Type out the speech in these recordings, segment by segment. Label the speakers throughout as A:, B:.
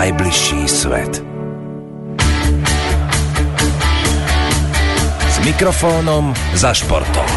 A: najbližší svet. S mikrofónom za športom.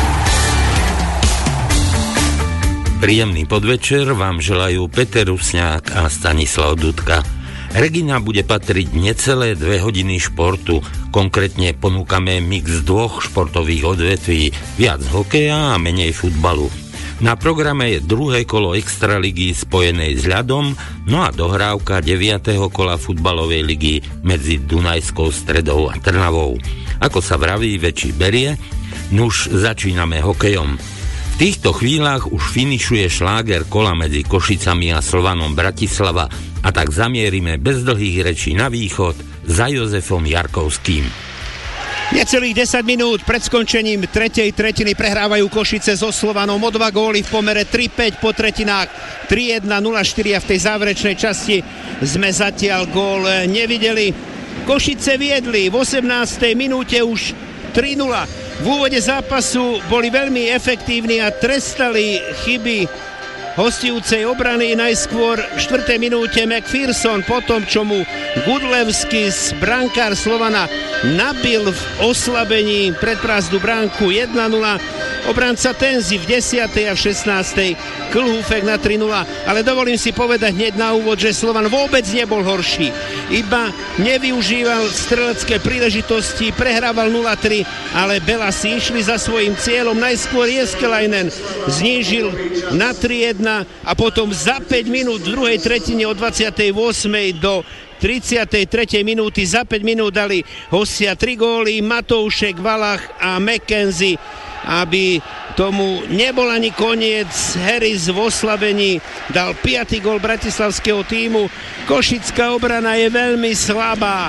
B: Príjemný podvečer vám želajú Peter Rusňák a Stanislav Dudka. Regina bude patriť necelé 2 hodiny športu. Konkrétne ponúkame mix 2 športových odvetví, viac hokeja a menej futbalu. Na programe je druhé kolo extraligy spojenej s ľadom, no a dohrávka 9. kola futbalovej ligy medzi Dunajskou Stredou a Trnavou. Ako sa vraví, väčší berie, nuž začíname hokejom. V týchto chvíľach už finišuje šláger kola medzi Košicami a Slovanom Bratislava a tak zamierime bez dlhých rečí na východ za Jozefom Jarkovským.
C: Necelých 10 minút pred skončením tretej tretiny prehrávajú Košice so Slovanom o 2 góly v pomere 3-5 po tretinách 3-1, 0-4 a v tej záverečnej časti sme zatiaľ gól nevideli. Košice viedli v 18. minúte už 3-0. V úvode zápasu boli veľmi efektívni a trestali chyby hostujúcej obrany. Najskôr v 4. minúte McPherson, potom čo mu Gudlevskis, brankár Slovana, nabil v oslabení predprázdnu bránku 1-0. Obranca Tenzi v 10. a v 16. Klhúfek na 3-0. Ale dovolím si povedať hneď na úvod, že Slovan vôbec nebol horší. Iba nevyužíval strelecké príležitosti, prehrával 0-3, ale Belasi išli za svojím cieľom. Najskôr Jeskelainen znížil na 3-1 a potom za 5 minút v druhej tretine od 28. do 33. minúty za 5 minút dali hostia 3 góly, Matoušek, Valach a McKenzie. Aby tomu nebol ani koniec, Harris v oslabení dal 5. gól bratislavského tímu. Košická obrana je veľmi slabá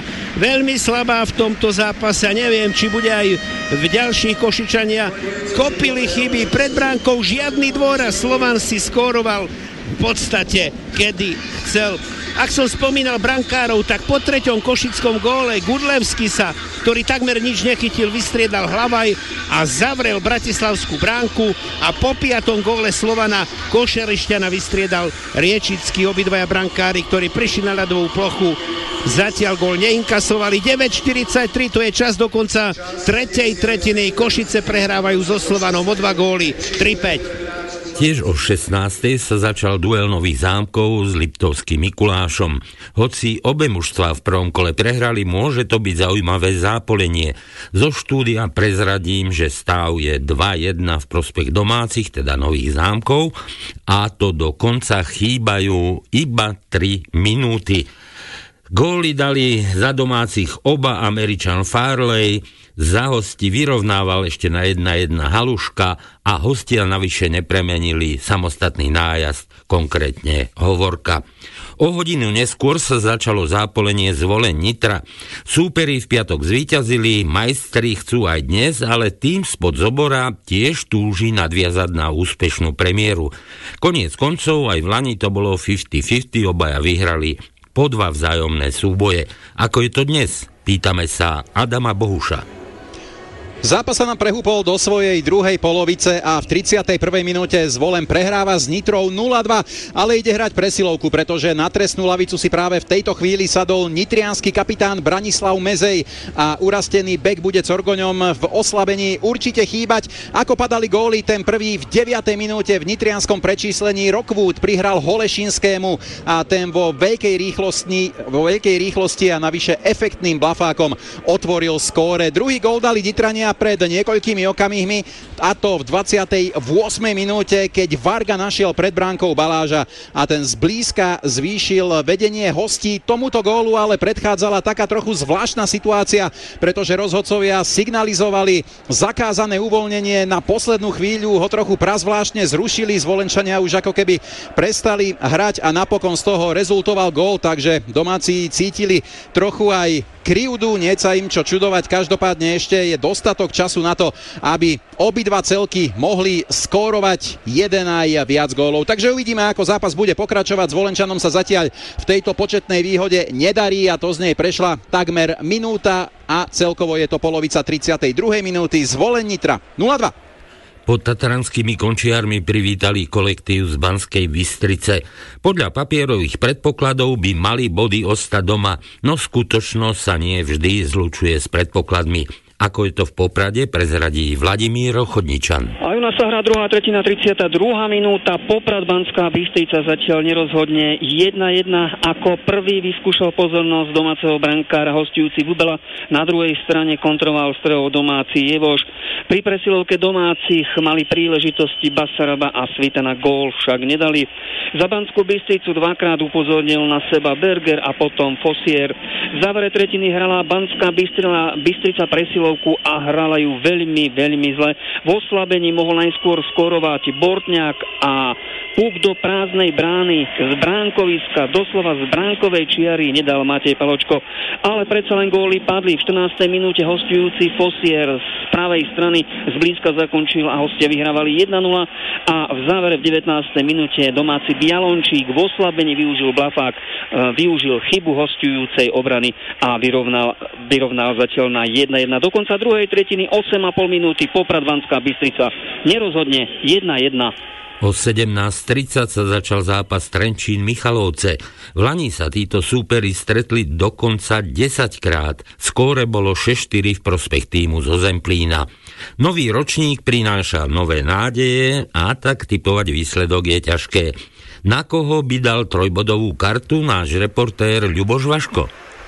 C: v tomto zápase a neviem, či bude aj v ďalších. Košičania kopili chyby pred bránkou, žiadny dôraz. Slovan si skóroval v podstate kedy chcel. Ak som spomínal brankárov, tak po 3. košickom góle Gudlevskisa, ktorý takmer nič nechytil, vystriedal Hlavaj a zavrel bratislavskú bránku a po 5. góle Slovana Košerišťana vystriedal Riečický. Obidvaja brankári, ktorí prišli na ľadovú plochu, zatiaľ gól neinkasovali. 9:43, to je čas do konca tretej tretiny. Košice prehrávajú so Slovanom o 2 góly 3-5.
B: Tiež o 16. sa začal duel Nových Zámkov s Liptovským Mikulášom. Hoci obe mužstvá v prvom kole prehrali, môže to byť zaujímavé zápolenie. Zo štúdia prezradím, že stav je 2-1 v prospech domácich, teda Nových Zámkov, a to do konca chýbajú iba 3 minúty. Góly dali za domácich oba Američan Farley, za hosti vyrovnával ešte na 1-1 Haluška a hostia navyše nepremenili samostatný nájazd, konkrétne Hovorka. O hodinu neskôr sa začalo zápolenie z Voleň Nitra. Súperi v piatok zvíťazili, majstri chcú aj dnes, ale tým spod Zobora tiež túži nadviazať na úspešnú premiéru. Koniec koncov aj v Lani to bolo 50-50, obaja vyhrali po 2 vzájomné súboje. Ako je to dnes? Pýtame sa Adama Bohuša.
D: Zápas sa nám prehúpol do svojej druhej polovice a v 31. minúte Zvolen prehráva s Nitrou 0-2, ale ide hrať presilovku, pretože na trestnú lavicu si práve v tejto chvíli sadol nitriansky kapitán Branislav Mezej a urastený bek bude Corgoňom v oslabení určite chýbať. Ako padali góly, ten prvý v 9. minúte v nitrianskom prečíslení Rockwood prihral Holešinskému a ten vo veľkej rýchlosti a navyše efektným blafákom otvoril skóre. Druhý gól dali Nitrania pred niekoľkými okamihmi, a to v 28. minúte, keď Varga našiel pred bránkou Baláža a ten zblízka zvýšil vedenie hostí. Tomuto gólu ale predchádzala taká trochu zvláštna situácia, pretože rozhodcovia signalizovali zakázané uvoľnenie na poslednú chvíľu, ho trochu prazvláštne zrušili, Zvolenčania už ako keby prestali hrať a napokon z toho rezultoval gól, takže domáci cítili trochu aj krivdu, nie sa im čo čudovať, každopádne ešte je dostatok času na to, aby obidva celky mohli skórovať jeden aj viac gólov. Takže uvidíme, ako zápas bude pokračovať. Zvolenčanom sa zatiaľ v tejto početnej výhode nedarí a to z nej prešla takmer minúta a celkovo je to polovica 32. minúty. Zvolen Nitra 0-2.
B: Pod tatranskými končiarmi privítali kolektív z Banskej Bystrice. Podľa papierových predpokladov by mali body ostať doma, no skutočnosť sa nie vždy zlučuje s predpokladmi. Ako je to v Poprade, prezradí Vladimír Chodničan.
E: A u nás sa hrá druhá tretina, 32. minúta. Poprad Banská Bystrica zatiaľ nerozhodne 1-1. Ako prvý vyskúšal pozornosť domáceho brankára hostujúci Bubela. Na druhej strane kontroval strelov domáci Jevoš. Pri presilovke domácich mali príležitosti Basaraba a Svitana, gól však nedali. Za Banskú Bystricu dvakrát upozornil na seba Berger a potom Fossier. V závere tretiny hrala Banská Bystrica presilovku a hrala ju veľmi, veľmi zle. V oslabení mohol najskôr skorovať Bortňák a puk do prázdnej brány z bránkoviska, doslova z bránkovej čiary nedal Matej Paločko. Ale predsa len góly padli. V 14. minúte hostujúci Fossier z pravej strany zblízka zakončil a hostia vyhrávali 1-0 a v závere v 19. minúte domáci Bialončík v oslabení využil Blafák, využil chybu hostujúcej obrany a vyrovnal zatiaľ na 1-1. Do konca druhej tretiny 8,5 minúty Poprad Banská Bystrica nerozhodne 1-1.
B: O 17:30 sa začal zápas Trenčín-Michalovce. V Lani sa títo súperi stretli dokonca 10 krát. Skóre bolo 6-4 v prospech týmu zo Zemplína. Nový ročník prináša nové nádeje a tak tipovať výsledok je ťažké. Na koho by dal trojbodovú kartu náš reportér Ľuboš Vaško?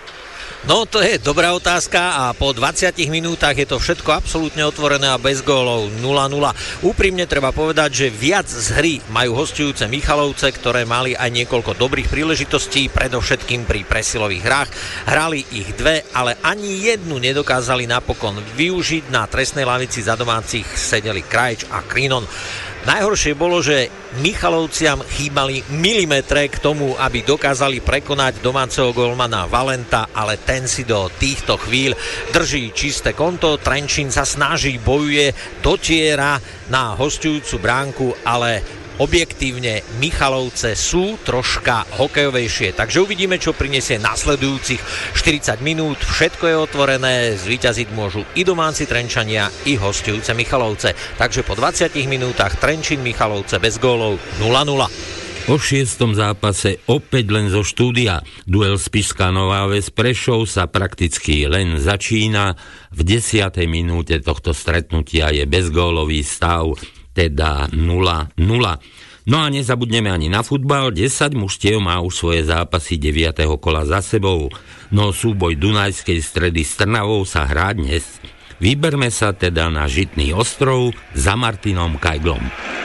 F: No to je dobrá otázka a po 20 minútach je to všetko absolútne otvorené a bez gólov 0-0. Úprimne treba povedať, že viac z hry majú hostujúce Michalovce, ktoré mali aj niekoľko dobrých príležitostí, predovšetkým pri presilových hrách. Hrali ich dve, ale ani jednu nedokázali napokon využiť. Na trestnej lavici za domácich sedeli Krajč a Krinon. Najhoršie bolo, že Michalovciam chýbali milimetre k tomu, aby dokázali prekonať domáceho golmana Valenta, ale ten si do týchto chvíľ drží čisté konto. Trenčín sa snaží, bojuje, dotiera na hostujúcu bránku, ale objektívne Michalovce sú troška hokejovejšie. Takže uvidíme, čo prinesie nasledujúcich 40 minút. Všetko je otvorené, zvíťaziť môžu i domáci Trenčania, i hostujúce Michalovce. Takže po 20 minútach Trenčín Michalovce bez gólov 0-0.
B: O 6. zápase opäť len zo štúdia. Duel Spišská Nová Ves Prešov sa prakticky len začína. V 10. minúte tohto stretnutia je bezgólový stav, teda 0-0. No a nezabudneme ani na futbal. 10 mužstiev má už svoje zápasy 9. kola za sebou. No súboj Dunajskej Stredy s Trnavou sa hrá dnes. Vyberme sa teda na Žitný ostrov za Martinom Kajglom.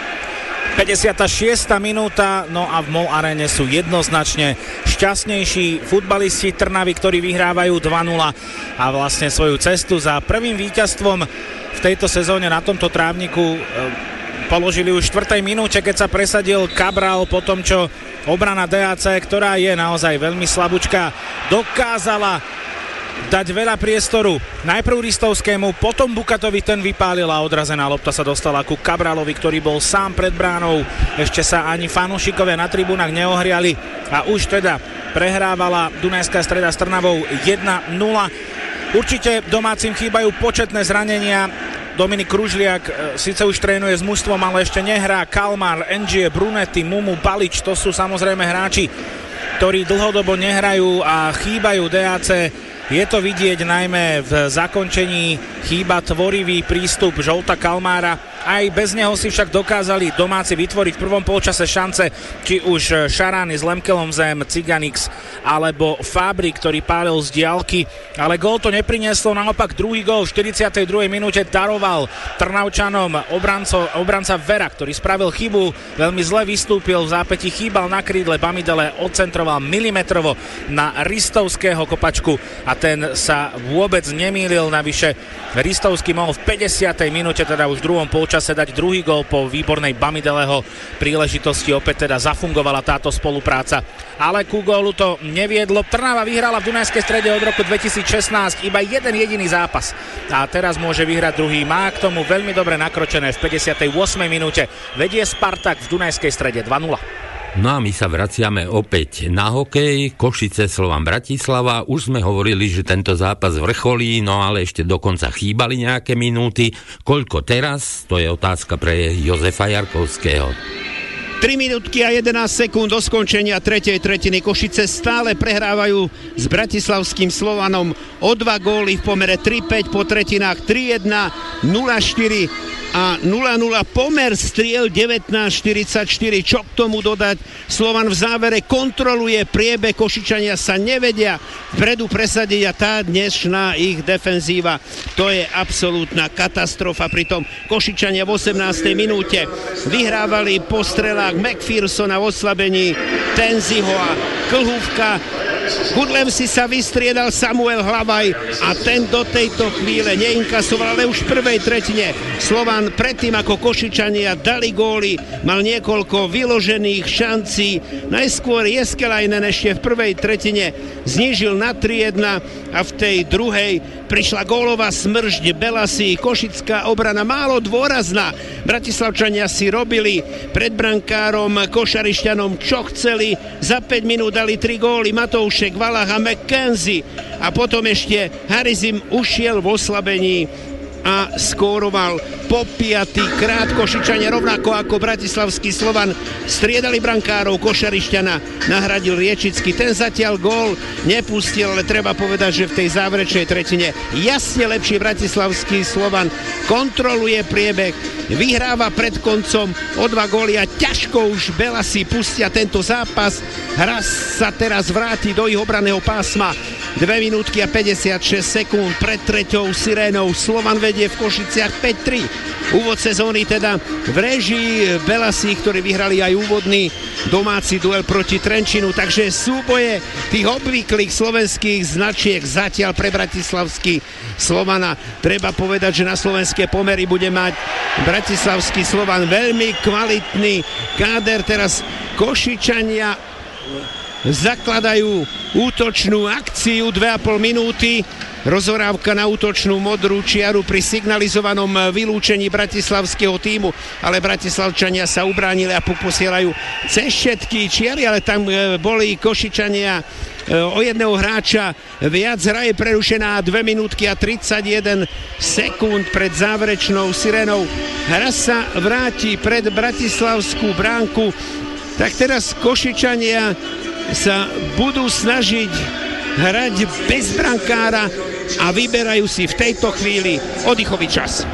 G: 56. minúta, no a v MOL Arene sú jednoznačne šťastnejší futbalisti Trnavy, ktorí vyhrávajú 2-0 a vlastne svoju cestu za prvým víťazstvom v tejto sezóne na tomto trávniku položili už v 4. minúte, keď sa presadil Cabral po tom, čo obrana DAC, ktorá je naozaj veľmi slabúčka, dokázala dať veľa priestoru najprv Ristovskému, potom Bukatovi, ten vypálil a odrazená lopta sa dostala ku Cabralovi, ktorý bol sám pred bránou. Ešte sa ani fanúšikovia na tribúnach neohriali a už teda prehrávala Dunajská Streda s Trnavou 1-0. Určite domácim chýbajú početné zranenia. Dominik Kružliak síce už trénuje s mužstvom, ale ešte nehrá. Kalmar, Engie, Brunetti, Mumu, Balič, to sú samozrejme hráči, ktorí dlhodobo nehrajú a chýbajú DAC. Je to vidieť najmä v zakončení, chýba tvorivý prístup Žolta Kalmára. Aj bez neho si však dokázali domáci vytvoriť v prvom polčase šance, či už Šarány s Lemkelom zem, Ciganix alebo Fábry, ktorý pálil z diaľky, ale gól to neprinieslo, naopak druhý gól v 42. minúte daroval Trnavčanom obranca Vera, ktorý spravil chybu, veľmi zle vystúpil, v zápäti chýbal na krídle, Bamidele odcentroval milimetrovo na Ristovského kopačku a ten sa vôbec nemýlil, navyše Ristovský mohol v 50. minúte, teda už v druhom polčase, dať druhý gól po výbornej Bamideleho príležitosti. Opäť teda zafungovala táto spolupráca, ale ku gólu to neviedlo. Trnava vyhrala v Dunajskej Strede od roku 2016 iba jeden jediný zápas a teraz môže vyhrať druhý. Má k tomu veľmi dobre nakročené v 58. minúte. Vedie Spartak v Dunajskej Strede 2-0.
B: No a my sa vraciame opäť na hokej. Košice, Slovan Bratislava. Už sme hovorili, že tento zápas vrcholí, no ale ešte dokonca chýbali nejaké minúty. Koľko teraz? To je otázka pre Jozefa Jarkovského.
C: 3 minútky a 11 sekúnd do skončenia tretej tretiny. Košice stále prehrávajú s bratislavským Slovanom o 2 góly v pomere 3-5 po tretinách 3-1, 0-4 a 0-0 pomer striel 19-44. Čo k tomu dodať? Slovan v závere kontroluje priebeh, Košičania sa nevedia vpredu presadiť a tá dnešná ich defenzíva, to je absolútna katastrofa. Pritom Košičania v 18. minúte vyhrávali po strelách McPhersona v oslabení Tenziho a Klhúvka. Gudlevsi sa vystriedal Samuel Hlavaj a ten do tejto chvíle neinkasoval, ale už v prvej tretine Slovan predtým ako Košičania dali góly, mal niekoľko vyložených šancí. Najskôr Jeskelainen ešte v prvej tretine znížil na 3-1 a v tej druhej prišla gólová smržď Belasy. Košická obrana málo dôrazná. Bratislavčania si robili pred brankárom Košarišťanom čo chceli. Za 5 minút dali 3 góly Matoušek, Valach a McKenzie a potom ešte Harizim ušiel v oslabení a skóroval po 5. krát. Košičania rovnako ako bratislavský Slovan striedali brankárov. Košarišťana nahradil Riečický. Ten zatiaľ gól nepustil, ale treba povedať, že v tej záverečnej tretine jasne lepší bratislavský Slovan kontroluje priebeh, vyhráva pred koncom o 2 góly a ťažko už Belasi pustia tento zápas. Hra sa teraz vráti do ich obranného pásma. 2 minútky a 56 sekúnd pred treťou sirénou. Slovan vedie v Košiciach 5-3. Úvod sezóny teda v réžii Belasí, ktorí vyhrali aj úvodný domáci duel proti Trenčinu. Takže súboje tých obvyklých slovenských značiek zatiaľ pre bratislavský Slovana. Treba povedať, že na slovenské pomery bude mať bratislavský Slovan veľmi kvalitný káder. Teraz Košičania zakladajú útočnú akciu 2,5 minúty. Rozhorávka na útočnú modrú čiaru pri signalizovanom vylúčení bratislavského tímu, ale bratislavčania sa ubránili a posielajú cez všetky čiary, ale tam boli Košičania o jedného hráča viac. Hra je prerušená 2 minútky a 31 sekúnd pred záverečnou sirénou. Hra sa vráti pred bratislavskú bránku. Tak teraz Košičania sa budú snažiť hrať bez brankára a vyberajú si v tejto chvíli oddychový čas.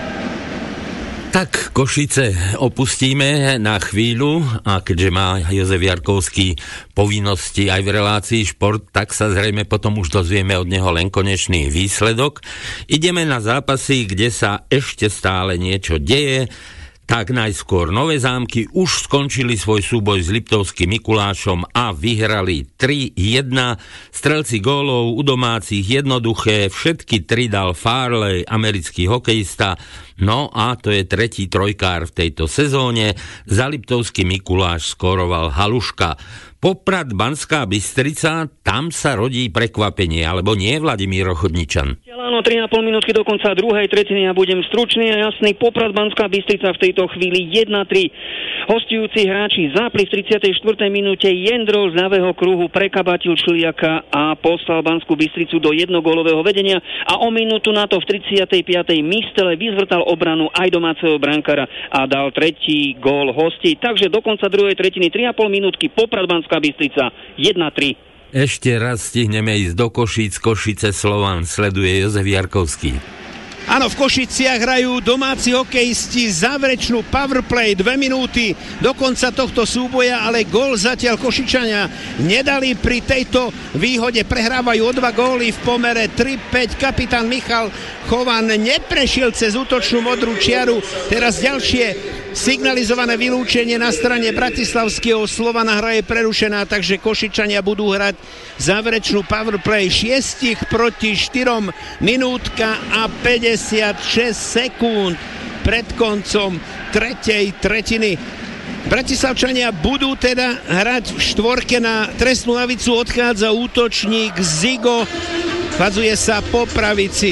B: Tak Košice opustíme na chvíľu a keďže má Jozef Jarkovský povinnosti aj v relácii Šport, tak sa zrejme potom už dozvieme od neho len konečný výsledok. Ideme na zápasy, kde sa ešte stále niečo deje. Tak najskôr Nové Zámky už skončili svoj súboj s Liptovským Mikulášom a vyhrali 3-1. Strelci gólov u domácich jednoduché, všetky 3 dal Farley, americký hokejista. No a to je tretí trojkár v tejto sezóne. Za Liptovský Mikuláš skóroval Haluška. Poprad, Banská Bystrica, tam sa rodí prekvapenie, alebo nie, Vladimír Chodničan?
E: Áno, 3,5 minútky do konca druhej tretiny a budem stručný a jasný. Poprad, Banská Bystrica v tejto chvíli 1-3. Hostujúci hráči zápli v 34. minúte. Jendrol z ľavého kruhu prekabatil Čliaka a poslal Banskú Bystricu do jednogólového vedenia a o minútu na to v 35. Mistele vyzvrtal obranu aj domáceho brankára a dal tretí gól hostí. Takže do konca druhej tretiny 3,5 minútky Poprad, Banská Bystrica 1-3.
B: Ešte raz stihneme ísť do Košíc. Košice Slovan sleduje Jozef Jarkovský.
C: Áno, v Košiciach hrajú domáci hokejisti záverečnú powerplay 2 minúty do konca tohto súboja, ale gól zatiaľ Košičania nedali. Pri tejto výhode prehrávajú o 2 góly v pomere 3-5. Kapitán Michal Chovan neprešiel cez útočnú modrú čiaru. Teraz ďalšie signalizované vylúčenie na strane bratislavského Slovana. Hra je prerušená, takže Košičania budú hrať záverečnú powerplay 6 proti 4, minútka a 56 sekúnd pred koncom tretej tretiny. Bratislavčania budú teda hrať v štvorke. Na trestnú lavicu odchádza útočník Zigo, vhadzuje sa po pravici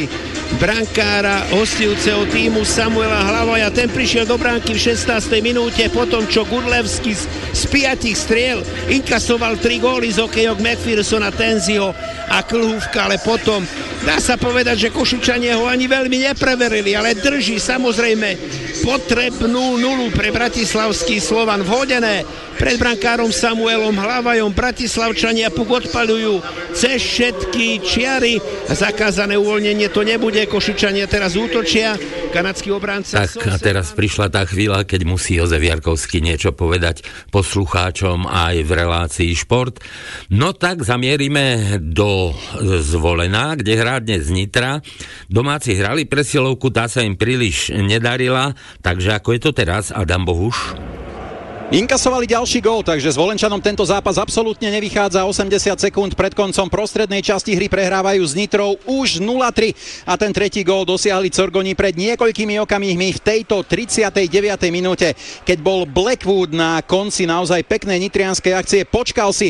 C: brankára hostujúceho týmu Samuela Hlavaja. Ten prišiel do bránky v 16. minúte, potom čo Gudlevský z 5 striel inkasoval 3 góly z hokejok McPhersona, Tenziho a Klhúvka, ale potom dá sa povedať, že Košičania ho ani veľmi nepreverili, ale drží samozrejme potrebnú nulu pre bratislavský Slovan. Vhodené pred brankárom Samuelom Hlavajom. Bratislavčania puk odpaľujú cez všetky čiary. Zakázané uvoľnenie to nebude. Košičania teraz útočia. Kanadský obránca.
B: Tak a teraz prišla tá chvíľa, keď musí Jozef Jarkovský niečo povedať poslucháčom aj v relácii Šport. No tak zamierime do Zvolena, kde hrá dnes Nitra. Domáci hrali presilovku, tá sa im príliš nedarila. Takže ako je to teraz, Adam Bohuš?
D: Inkasovali ďalší gól, takže Zvolenčanom tento zápas absolútne nevychádza. 80 sekúnd pred koncom prostrednej časti hry prehrávajú s Nitrou už 0-3 a ten tretí gól dosiahli Corgoni pred niekoľkými okamihmi v tejto 39. minúte. Keď bol Blackwood na konci naozaj peknej nitrianskej akcie, počkal si,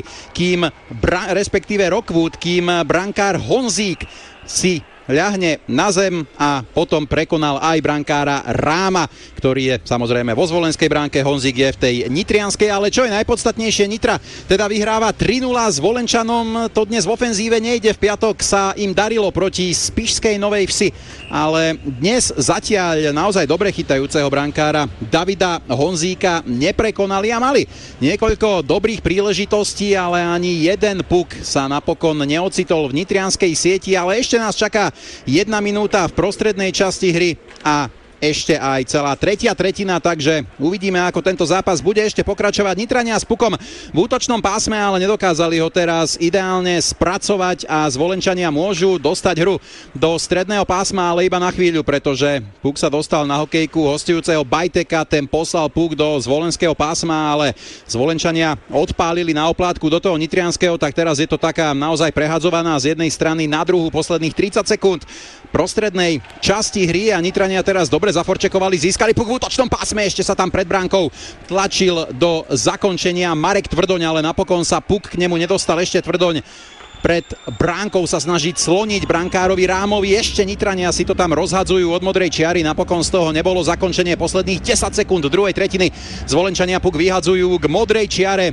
D: respektíve Rockwood, kým brankár Honzík si ľahne na zem a potom prekonal aj brankára Ráma, ktorý je samozrejme vo zvolenskej bránke, Honzík je v tej nitrianskej, ale čo je najpodstatnejšie, Nitra teda vyhráva 3-0 s Volenčanom, to dnes v ofenzíve nejde, v piatok sa im darilo proti Spišskej Novej Vsi, ale dnes zatiaľ naozaj dobre chytajúceho brankára Davida Honzíka neprekonali a mali niekoľko dobrých príležitostí, ale ani jeden puk sa napokon neocitol v nitrianskej sieti, ale ešte nás čaká 1 minúta v prostrednej časti hry a ešte aj celá tretia tretina, takže uvidíme, ako tento zápas bude ešte pokračovať. Nitrania s pukom v útočnom pásme, ale nedokázali ho teraz ideálne spracovať a Zvolenčania môžu dostať hru do stredného pásma, ale iba na chvíľu, pretože puk sa dostal na hokejku hostujúceho Bajteka, ten poslal puk do zvolenského pásma, ale Zvolenčania odpálili na oplátku do toho nitrianského, tak teraz je to taká naozaj prehadzovaná z jednej strany na druhú posledných 30 sekúnd prostrednej časti hry a Nitrania teraz dobre zaforčekovali, získali puk v útočnom pásme, ešte sa tam pred bránkou tlačil do zakončenia Marek Tvrdoň, ale napokon sa puk k nemu nedostal, ešte Tvrdoň pred bránkou sa snaží cloniť brankárovi Rámovi, ešte Nitrania si to tam rozhadzujú od modrej čiary, napokon z toho nebolo zakončenie posledných 10 sekúnd druhej tretiny. Zvolenčania puk vyhadzujú k modrej čiare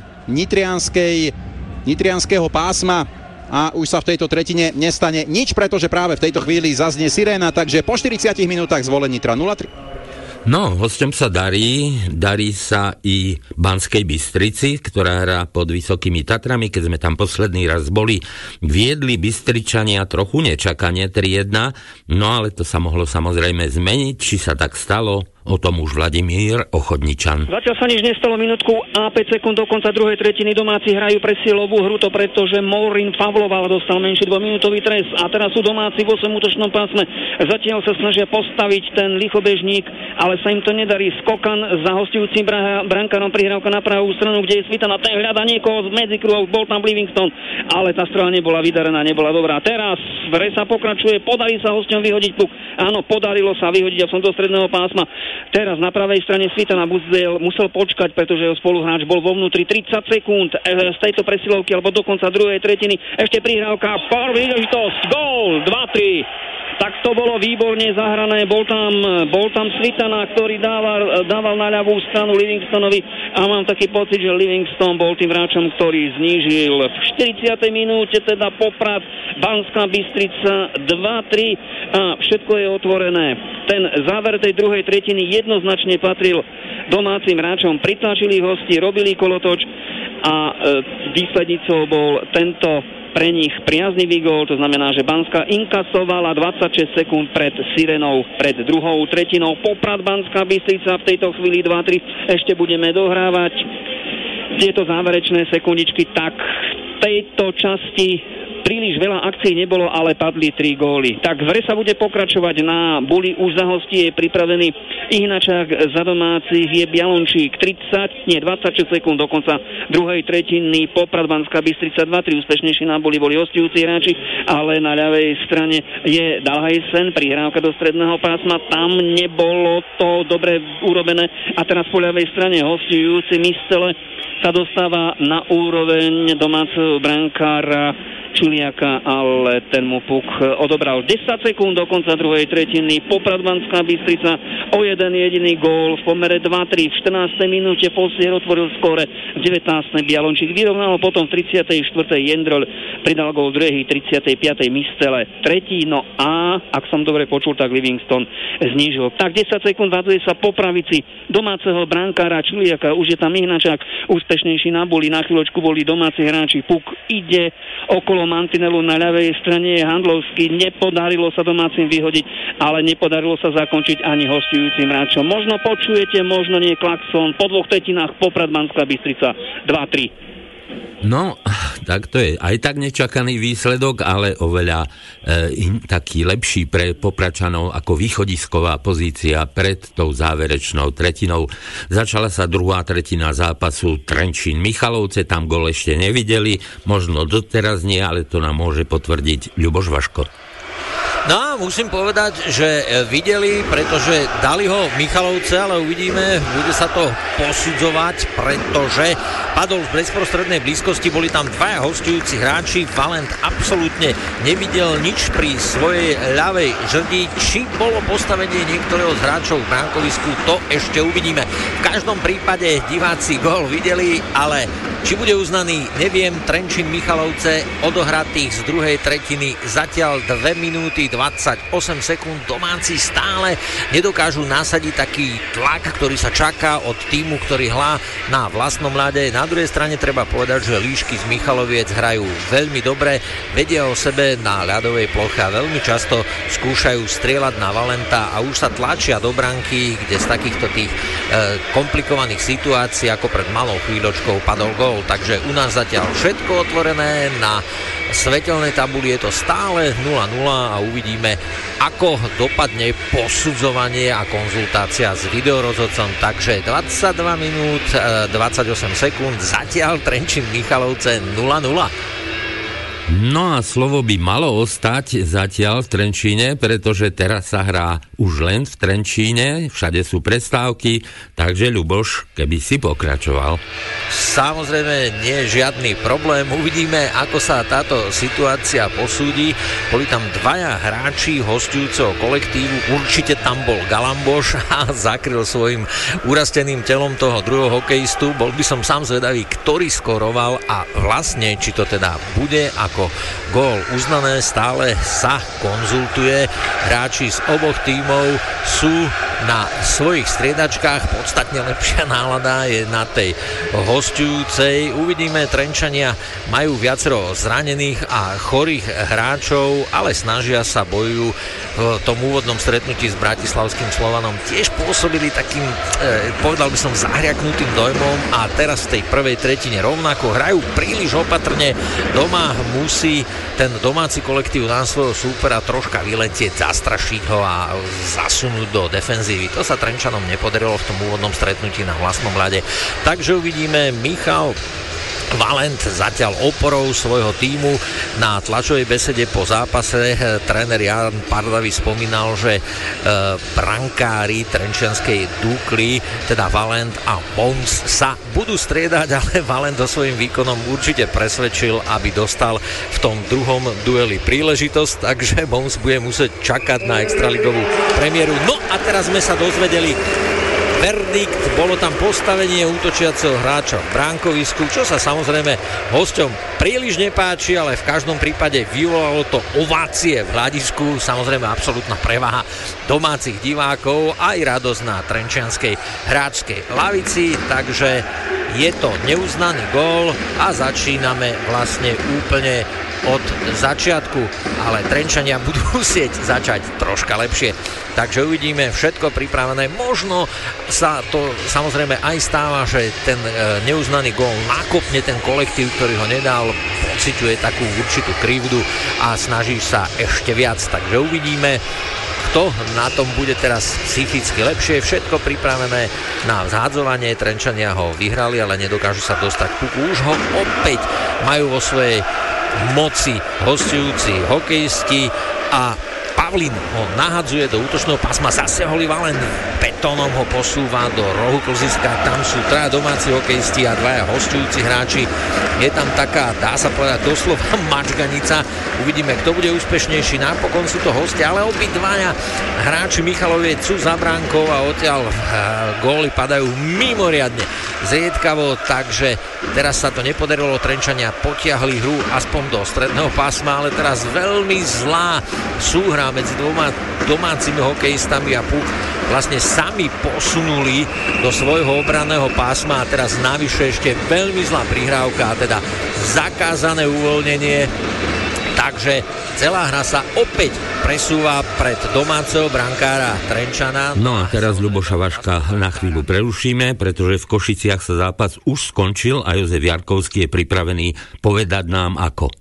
D: nitrianskeho pásma a už sa v tejto tretine nestane nič, pretože práve v tejto chvíli zaznie siréna, takže po 40 minútach Zvolen Nitra 0-3.
B: No, hosťom sa darí sa i Banskej Bystrici, ktorá hrá pod Vysokými Tatrami. Keď sme tam posledný raz boli, viedli Bystričania trochu nečakane 3-1, no ale to sa mohlo samozrejme zmeniť, či sa tak stalo. O tom už Vladimír Ochodničan.
E: Zatiaľ sa nič nestalo, minútku a 5 sekúnd do konca druhej tretiny. Domáci hrajú presilovú hru, to pretože Morin Pavloval dostal menší 2-minútový trest a teraz sú domáci v 8 útočnom pásme. Zatiaľ sa snažia postaviť ten lichobežník, ale sa im to nedarí. Skokan za hostujúcim brankárom, prihrávka na pravú stranu, kde je Svitana, ten hľada niekoho z medzikruhov, bol tam Livingston, ale tá strela nebola vydarená, nebola dobrá. Teraz v hre sa pokračuje, podarí sa hosťom vyhodiť puk. Áno, podarilo sa vyhodiť a som do stredného pásma. Teraz na pravej strane Svitana musel počkať, pretože jeho spoluhráč bol vo vnútri. 30 sekúnd z tejto presilovky alebo do konca druhej tretiny. Ešte prihrávka, príležitosť, gól, 2-3. Tak to bolo výborne zahrané. Bol tam Svitana, ktorý dával na ľavú stranu Livingstonovi a mám taký pocit, že Livingston bol tým hráčom, ktorý znížil v 40. minúte, teda Poprad, Banská Bystrica 2-3 a všetko je otvorené. Ten záver tej druhej tretiny jednoznačne patril domácim hráčom. Pritlačili hosti, robili kolotoč a výslednicou bol tento pre nich priaznivý gól, to znamená, že Banská inkasovala 26 sekúnd pred sirenou, pred druhou tretinou. Poprad Banská Bystrica v tejto chvíli 2-3. Ešte budeme dohrávať tieto záverečné sekundičky, tak v tejto časti príliš veľa akcií nebolo, ale padli 3 góly. Tak v hre sa bude pokračovať na Buli, už za hostí je pripravený Ihnačák, za domácich je Bialončík. 26 sekúnd do konca druhej tretiny. Poprad Banská Bystrica 2-3, úspešnejší na Buli boli hostujúci hráči, ale na ľavej strane je Dalhajsen, prihrávka do stredného pásma, tam nebolo to dobre urobené a teraz po ľavej strane hostujúci Mistele sa dostáva na úroveň domáceho brankára Čuliaka, ale ten mu puk odobral 10 sekúnd do konca druhej tretiny. Poprad Banská Bystrica o jeden jediný gól v pomere 2-3. V 14. minúte Postier otvoril skóre, v 19. Bialončík vyrovnal, potom v 34. Jendrol pridal gól druhý, 35. Mistele tretí, no a ak som dobre počul, tak Livingston znížil. Tak 10 sekúnd vadzuje sa po pravici domáceho brankára Čuliaka, už je tam Ihnačák úspešnejší na boli, na chvíľočku boli domáci hráči, puk ide okolo mantinelu na ľavej strane, Handlovský, nepodarilo sa domácim vyhodiť, ale nepodarilo sa zakončiť ani hostujúcim hráčom. Možno počujete, možno nie, klakson, po dvoch tretinách Poprad Banská Bystrica 2-3.
B: No, tak to je aj tak nečakaný výsledok, ale oveľa taký lepší pre Popračanov ako východisková pozícia pred tou záverečnou tretinou. Začala sa druhá tretina zápasu Trenčín Michalovce, tam gól ešte nevideli, možno doteraz nie, ale to nám môže potvrdiť Ľuboš Vaško.
F: No a musím povedať, že videli, pretože dali ho Michalovce, ale uvidíme, bude sa to posudzovať, pretože padol v bezprostrednej blízkosti, boli tam dvaja hostujúci hráči, Valent absolútne nevidel nič pri svojej ľavej žrdi, či bolo postavenie niektorého z hráčov v bránkovisku, to ešte uvidíme. V každom prípade diváci gól videli, ale či bude uznaný, neviem. Trenčín Michalovce odohratých z druhej tretiny zatiaľ 2 minúty 28 sekúnd, domáci stále nedokážu nasadiť taký tlak, ktorý sa čaká od týmu, ktorý hrá na vlastnom ľade. Na druhej strane treba povedať, že líšky z Michaloviec hrajú veľmi dobre, vedia o sebe na ľadovej ploche a veľmi často skúšajú strieľať na Valenta a už sa tlačia do branky, kde z takýchto tých komplikovaných situácií ako pred malou chvíľočkou padol gól. Takže u nás zatiaľ všetko otvorené, na svetelnej tabuli je to stále 0-0 a uvidíme, ako dopadne posudzovanie a konzultácia s videorozhodcom. Takže 22 minút 28 sekúnd, zatiaľ Trenčín Michalovce 0-0.
B: No a slovo by malo ostať zatiaľ v Trenčíne, pretože teraz sa hrá už len v Trenčíne, všade sú prestávky, takže Ľuboš, keby si pokračoval.
F: Samozrejme, nie je žiadny problém, uvidíme, ako sa táto situácia posúdi. Boli tam dvaja hráči hostujúceho kolektívu, určite tam bol Galamboš a zakryl svojim urasteným telom toho druhého hokejistu. Bol by som sám zvedavý, ktorý skoroval a vlastne, či to teda bude ako gól uznané, stále sa konzultuje. Hráči z oboch tímov sú na svojich striedačkách, podstatne lepšia nálada je na tej hostujúcej. Uvidíme, Trenčania majú viacero zranených a chorých hráčov, ale snažia sa, bojujú. V tom úvodnom stretnutí s bratislavským Slovanom tiež pôsobili takým, povedal by som, zahriaknutým dojmom a teraz v tej prvej tretine rovnako hrajú príliš opatrne. Doma musí ten domáci kolektív na svojho súpera troška vyletieť, zastrašiť ho a zasunúť do defenzívy. To sa Trenčanom nepodarilo v tom úvodnom stretnutí na vlastnom ľade. Takže uvidíme. Michal Valent zatiaľ oporou svojho tímu. Na tlačovej besede po zápase tréner Jan Pardavi spomínal, že brankári trenčianskej Dukly, teda Valent a Bones, sa budú striedať, ale Valent so svojím výkonom určite presvedčil, aby dostal v tom druhom dueli príležitosť, takže Bones bude musieť čakať na extraligovú premiéru. No a teraz sme sa dozvedeli verdikt, bolo tam postavenie útočiaceho hráča v bránkovisku, čo sa samozrejme hosťom príliš nepáči, ale v každom prípade vyvolalo to ovácie v hľadisku, samozrejme absolútna prevaha domácich divákov, aj radosť na trenčianskej hráčskej lavici, takže je to neuznaný gól a začíname vlastne úplne od začiatku, ale Trenčania budú musieť začať troška lepšie. Takže uvidíme, všetko pripravené. Možno sa to samozrejme aj stáva, že ten neuznaný gól nakopne ten kolektív, ktorý ho nedal, pociťuje takú určitú krivdu a snaží sa ešte viac. Takže uvidíme, kto na tom bude teraz psychicky lepšie. Všetko pripravené na vzhádzovanie. Trenčania ho vyhrali, ale nedokážu sa dostať puku. Už ho opäť majú vo svojej moci hostujúci hokejisti a Pavlín ho nahadzuje do útočného pásma, zase Holly-Wallen betónom ho posúva do rohu klziska, tam sú 3 domáci hokejisti a 2 hosťujúci hráči. Je tam taká, dá sa povedať, doslova mačganica. Uvidíme, kto bude úspešnejší. Napokon sú to hostia, ale obidvaja hráči Michaloviec sú za bránkou a odtiaľ góly padajú mimoriadne zriedkavo, takže teraz sa to nepodarilo. Trenčania potiahli hru aspoň do stredného pásma, ale teraz veľmi zlá súhra medzi 2 domácimi hokejistami a Puk vlastne sami posunuli do svojho obranného pásma a teraz navyše ešte veľmi zlá prihrávka a teda zakázané uvoľnenie, takže celá hra sa opäť presúva pred domáceho brankára Trenčana.
B: No a teraz Ľuboša Vaška na chvíľu prerušíme, pretože v Košiciach sa zápas už skončil a Jozef Jarkovský je pripravený povedať nám ako.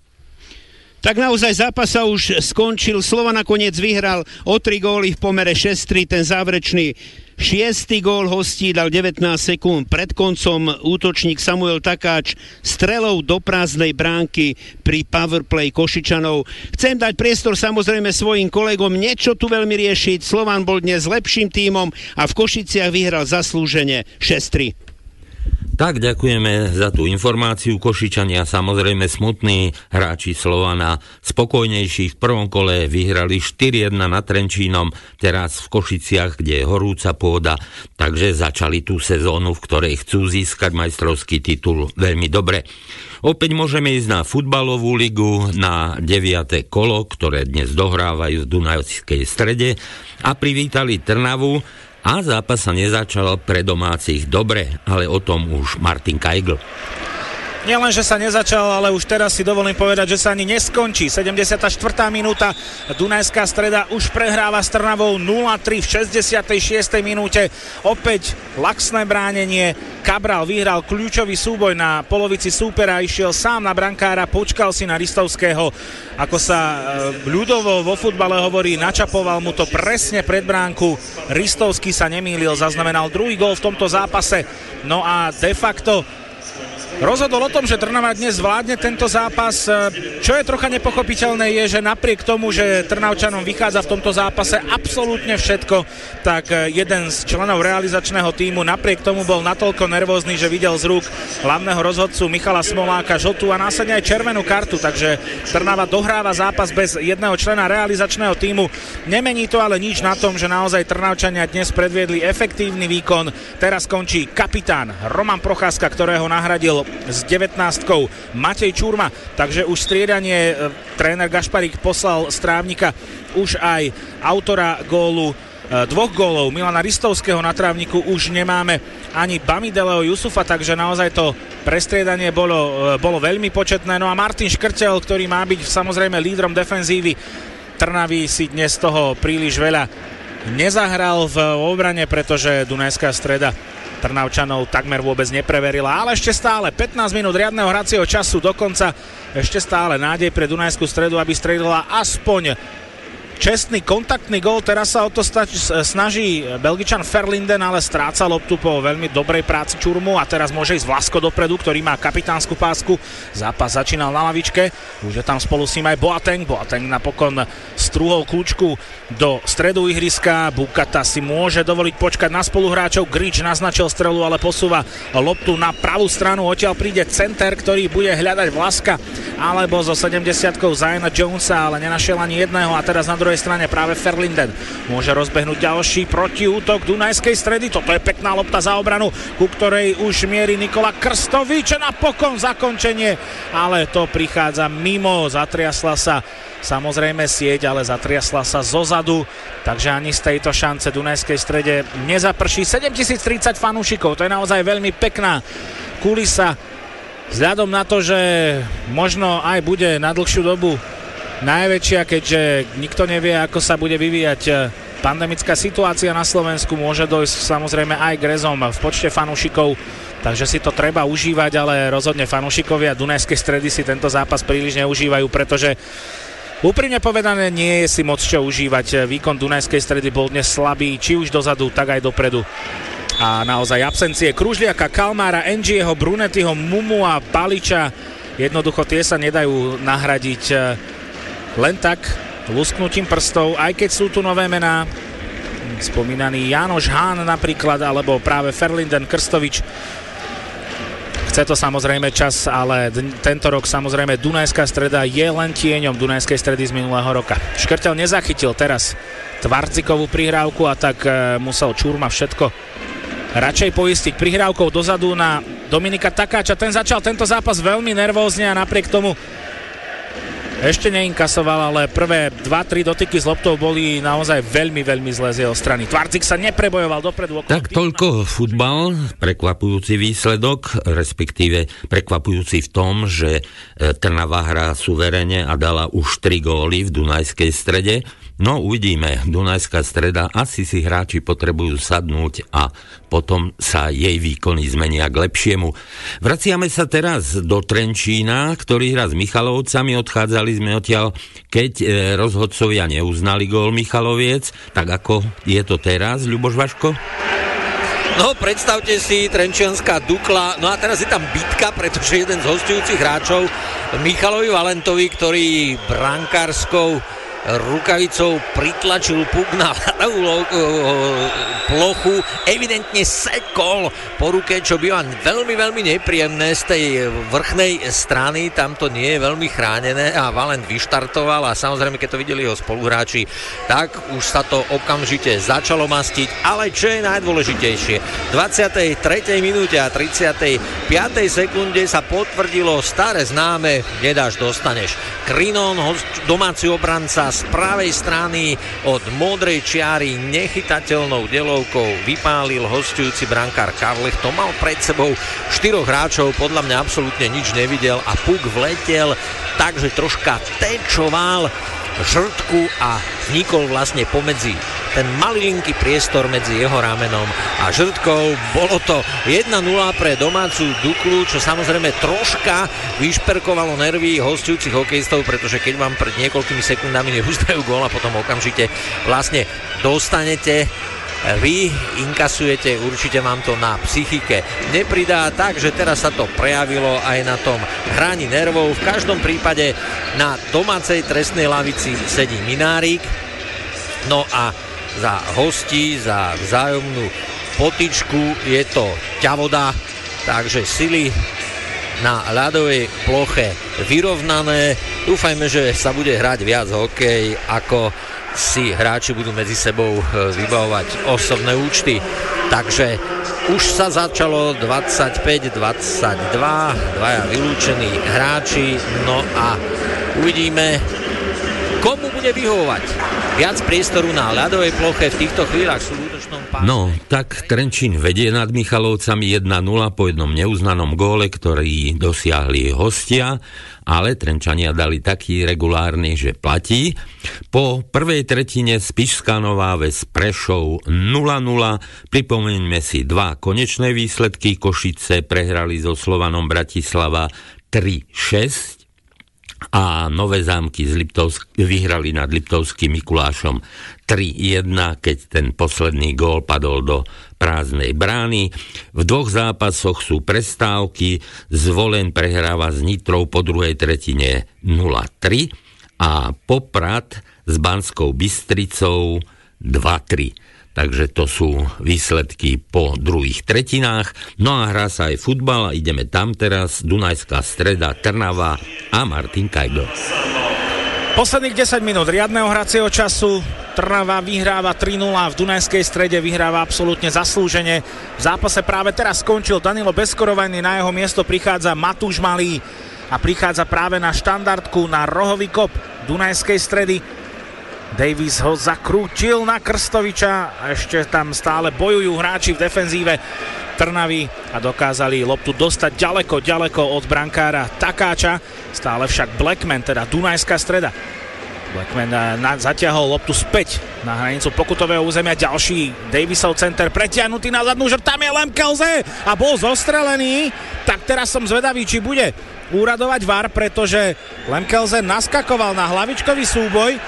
C: Tak naozaj zápas sa už skončil. Slovan nakoniec vyhral o 3 góly v pomere 6-3. Ten záverečný 6. gól hostí dal 19 sekúnd pred koncom útočník Samuel Takáč strelou do prázdnej bránky pri powerplay Košičanov. Chcem dať priestor samozrejme svojim kolegom niečo tu veľmi riešiť. Slovan bol dnes lepším tímom a v Košiciach vyhral zaslúžene 6-3.
B: Tak, ďakujeme za tú informáciu. Košičania samozrejme smutní, hráči Slovana spokojnejší v prvom kole vyhrali 4-1 nad Trenčínom, teraz v Košiciach, kde je horúca pôda, takže začali tú sezónu, v ktorej chcú získať majstrovský titul veľmi dobre. Opäť môžeme ísť na futbalovú ligu, na 9. kolo, ktoré dnes dohrávajú v Dunajskej Strede a privítali Trnavu. A zápas sa nezačal pre domácich dobre, ale o tom už Martin Kajgl.
G: Nielen, že sa nezačal, ale už teraz si dovolím povedať, že sa ani neskončí. 74. minúta, Dunajská Streda už prehráva s Trnavou 0-3 v 66. minúte. Opäť laxné bránenie. Cabral vyhral kľúčový súboj na polovici súpera, išiel sám na brankára, počkal si na Ristovského, ako sa ľudovo vo futbale hovorí, načapoval mu to presne pred bránku. Ristovský sa nemýlil, zaznamenal druhý gól v tomto zápase. No a de facto rozhodol o tom, že Trnava dnes zvládne tento zápas. Čo je trocha nepochopiteľné je, že napriek tomu, že Trnavčanom vychádza v tomto zápase absolútne všetko, tak jeden z členov realizačného tímu napriek tomu bol natoľko nervózny, že videl z rúk hlavného rozhodcu Michala Smoláka žltú a následne aj červenú kartu, takže Trnava dohráva zápas bez jedného člena realizačného tímu. Nemení to ale nič na tom, že naozaj Trnavčania dnes predviedli efektívny výkon. Teraz končí kapitán Roman Procházka, ktorého nahradil s 19-kou Matej Čurma, takže už striedanie tréner Gašparík poslal z trávnika už aj autora gólu, 2 gólov Milana Ristovského na trávniku už nemáme ani Bamideleo Jusufa, takže naozaj to prestriedanie bolo veľmi početné. No a Martin Škrtel, ktorý má byť samozrejme lídrom defenzívy Trnavy, si dnes toho príliš veľa nezahral v obrane, pretože Dunajská Streda Trnavčanov takmer vôbec nepreverila, ale ešte stále 15 minút riadneho hracieho času dokonca, ešte stále nádej pre Dunajskú Stredu, aby strelila aspoň čestný kontaktný gól. Teraz sa o to snaží Belgičan Verlinden, ale stráca loptu po veľmi dobrej práci Čurmu a teraz môže ísť Vlasko dopredu, ktorý má kapitánsku pásku. Zápas začínal na lavičke, už je tam spolu s ním aj Boateng napokon strúhol kľúčku do stredu ihriska. Bukata si môže dovoliť počkať na spoluhráčov, Grič naznačil strelu, ale posúva loptu na pravú stranu, odtiaľ príde center, ktorý bude hľadať Vlaska alebo zo 70-kou Ziona Jonesa, ale nenašiel ani jedného a teraz na druhej strane práve Verlinden môže rozbehnúť ďalší protiútok Dunajskej Stredy. Toto je pekná lopta za obranu, ku ktorej už mierí Nikola Krstovič, napokon zakončenie, ale to prichádza mimo, zatriasla sa samozrejme sieť, ale zatriasla sa zozadu, takže ani z tejto šance Dunajskej Strede nezaprší. 7030 fanúšikov, to je naozaj veľmi pekná kulisa, vzhľadom na to, že možno aj bude na dlhšiu dobu najväčšia, keďže nikto nevie, ako sa bude vyvíjať pandemická situácia na Slovensku. Môže dojsť samozrejme aj k rezom v počte fanúšikov, takže si to treba užívať, ale rozhodne fanúšikovia Dunajskej Stredy si tento zápas príliš neužívajú, pretože úprimne povedané nie je si moc čo užívať. Výkon Dunajskej Stredy bol dnes slabý, či už dozadu, tak aj dopredu. A naozaj absencie Kružliaka, Kalmára, Ngieho, Brunettiho, Mumu a Paliča, jednoducho tie sa nedajú nahradiť len tak. lusknutím prstov, aj keď sú tu nové mená. Spomínaný Jánoš Hán napríklad, alebo práve Ferlinden Krstovič. Chce to samozrejme čas, ale tento rok samozrejme Dunajská Streda je len tieňom Dunajskej Stredy z minulého roka. Škrtel nezachytil teraz Tvardzikovú prihrávku a tak musel Čurma všetko radšej poistiť prihrávkou dozadu na Dominika Takáča. Ten začal tento zápas veľmi nervózne a napriek tomu ešte neinkasoval, ale prvé 2-3 dotyky s loptou boli naozaj veľmi, veľmi zlé z jeho strany. Tvardzik sa neprebojoval dopredu.
B: Tak toľko futbal, prekvapujúci výsledok, respektíve prekvapujúci v tom, že Trnava hrá suverene a dala už 3 góly v Dunajskej Strede. No uvidíme, Dunajská Streda, asi si hráči potrebujú sadnúť a potom sa jej výkony zmenia k lepšiemu. Vraciame sa teraz do Trenčína, ktorý hrá s Michalovcami. Odchádzali sme odtiaľ, keď rozhodcovia neuznali gól Michaloviec. Tak ako je to teraz, Ľuboš Vaško?
F: No, predstavte si, trenčianská Dukla, no a teraz je tam bitka, pretože jeden z hostujúcich hráčov, Michalovi Valentovi, ktorý brankárskou rukavicou pritlačil puk na ľadovú plochu, evidentne sekol po ruke, čo býva veľmi, veľmi nepríjemné z tej vrchnej strany, tam to nie je veľmi chránené a Valent vyštartoval a samozrejme, keď to videli jeho spoluhráči, tak už sa to okamžite začalo mastiť, ale čo je najdôležitejšie, v 23. minúte a 35. sekunde sa potvrdilo staré známe, nedáš, dostaneš. Krinon, domáci obranca z pravej strany od modrej čiary nechytateľnou delovkou vypálil hostujúci brankár Karlech. To mal pred sebou 4 hráčov, podľa mňa absolútne nič nevidel a puk vletel, takže troška tečoval žrtku a vnikol vlastne pomedzi ten malilinký priestor medzi jeho ramenom a žrtkou. Bolo to 1-0 pre domácu Duklu, čo samozrejme troška vyšperkovalo nervy hostujúcich hokejistov, pretože keď vám pred niekoľkými sekundami neuzdajú gól a potom okamžite vlastne dostanete, vy inkasujete, určite vám to na psychike nepridá, takže teraz sa to prejavilo aj na tom hraní nervov. V každom prípade na domácej trestnej lavici sedí Minárik, no a za hostí, za vzájomnú potyčku je to Ťavoda, takže sily na ľadovej ploche vyrovnané. Dúfajme, že sa bude hrať viac hokej, ako si hráči budú medzi sebou vybavovať osobné účty. Takže už sa začalo 25-22, dvaja vylúčení hráči, no a uvidíme, komu bude vyhovovať viac priestoru na ľadovej ploche v týchto chvíľach sú v útočnom pásme.
B: No, tak Trenčín vedie nad Michalovcami 1-0 po jednom neuznanom góle, ktorý dosiahli hostia, ale Trenčania dali taký regulárny, že platí. Po prvej tretine Spišská Nová Ves Prešov 0-0. Pripomeňme si 2 konečné výsledky. Košice prehrali so Slovanom Bratislava 3-6 a Nové Zámky vyhrali nad Liptovským Mikulášom 3-1, keď ten posledný gól padol do prázdnej brány. V 2 zápasoch sú prestávky. Zvolen prehráva s Nitrou po druhej tretine 0-3 a Poprad s Banskou Bystricou 2-3. Takže to sú výsledky po druhých tretinách. No a hrá sa aj futbal a ideme tam teraz. Dunajská Streda, Trnava a Martin Kajgl.
G: Posledných 10 minút riadneho hracieho času. Trnava vyhráva 3-0, v Dunajskej Strede vyhráva absolútne zaslúžene. V zápase práve teraz skončil Danilo Beskorovajný, na jeho miesto prichádza Matúš Malý a prichádza práve na štandardku na rohový kop Dunajskej Stredy. Davis ho zakrútil na Krstoviča a ešte tam stále bojujú hráči v defenzíve Trnavy a dokázali loptu dostať ďaleko od brankára Takáča. Stále však Blackman, teda Dunajská Streda. Blackman zatiahol loptu späť na hranicu pokutového územia. Ďalší Davisov center pretiahnutý na zadnú žrt. Tam je Lemkelze a bol zostrelený. Tak teraz som zvedavý, či bude úradovať VAR, pretože Lemkelze naskakoval na hlavičkový súboj,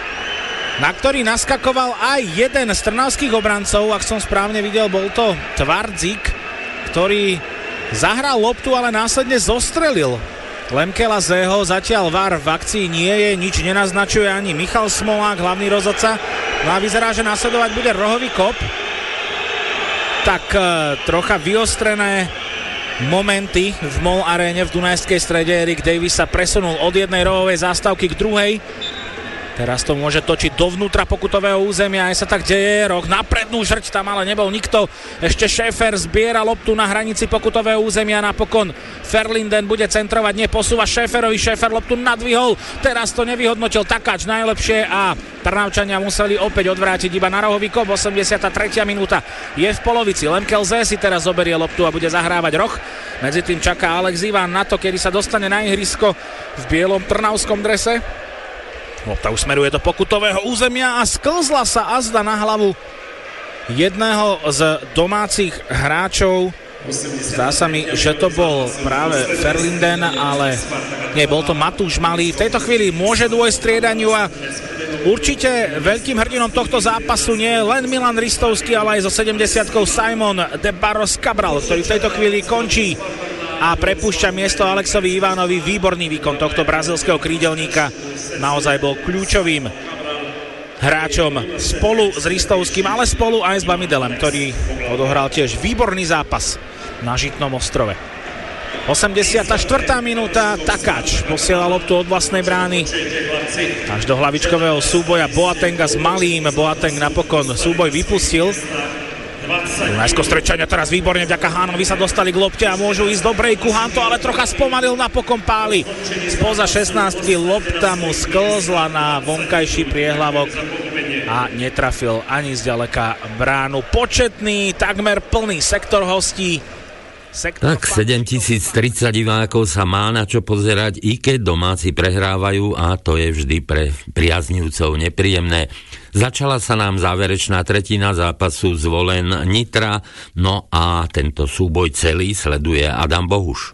G: na ktorý naskakoval aj jeden z trnavských obrancov. Ak som správne videl, bol to Tvardzik, ktorý zahral loptu, ale následne zostrelil Lemkela Zého, zatiaľ VAR v akcii nie je, nič nenaznačuje ani Michal Smolák, hlavný rozhodca. No a vyzerá, že nasledovať bude rohový kop. Tak trocha vyostrené momenty v MOL aréne v Dunajskej Strede. Erik Davis sa presunul od jednej rohovej zástavky k druhej. Teraz to môže točiť dovnútra pokutového územia, aj sa tak deje. Roh na prednú žrť, tam ale nebol nikto. Ešte Šéfer zbiera loptu na hranici pokutového územia. Napokon Ferlinden bude centrovať, neposúva Šéferovi. Šéfer loptu nadvihol, teraz to nevyhodnotil Takáč najlepšie a Trnavčania museli opäť odvrátiť iba na rohový kop. 83. minúta je v polovici. Lemkel Zé si teraz zoberie loptu a bude zahrávať roh. Medzi tým čaká Alex Ivan na to, kedy sa dostane na ihrisko v bielom trnavskom drese. Lopta usmeruje do pokutového územia a sklzla sa azda na hlavu jedného z domácich hráčov. Zdá sa mi, že to bol práve Ferlinden, ale nie, bol to Matúš Malý. V tejto chvíli môže dôjsť striedaniu a určite veľkým hrdinom tohto zápasu nie je len Milan Ristovský, ale aj so 70-kou Simon de Barros Cabral, ktorý v tejto chvíli končí a prepúšťa miesto Alexovi Ivanovi. Výborný výkon tohto brazilského krídelníka, naozaj bol kľúčovým hráčom spolu s Ristovským, ale spolu aj s Bamidelem, ktorý odohral tiež výborný zápas na Žitnom ostrove. 84. minúta, Takáč posiela loptu od vlastnej brány až do hlavičkového súboja Boatenga s Malým. Boateng napokon súboj vypustil. Dunajsko-Strečania teraz výborne vďaka Hánovi sa dostali k lopte a môžu ísť do breaku. Hán to ale trocha spomalil, napokon páli. Spoza 16-ky lopta mu sklzla na vonkajší priehlavok a netrafil ani zďaleka bránu. Početný, takmer plný sektor hostí.
B: Tak 7030 divákov sa má na čo pozerať, i keď domáci prehrávajú, a to je vždy pre priaznivcov nepríjemné. Začala sa nám záverečná tretina zápasu Zvolen Nitra, no a tento súboj celý sleduje Adam Bohuš.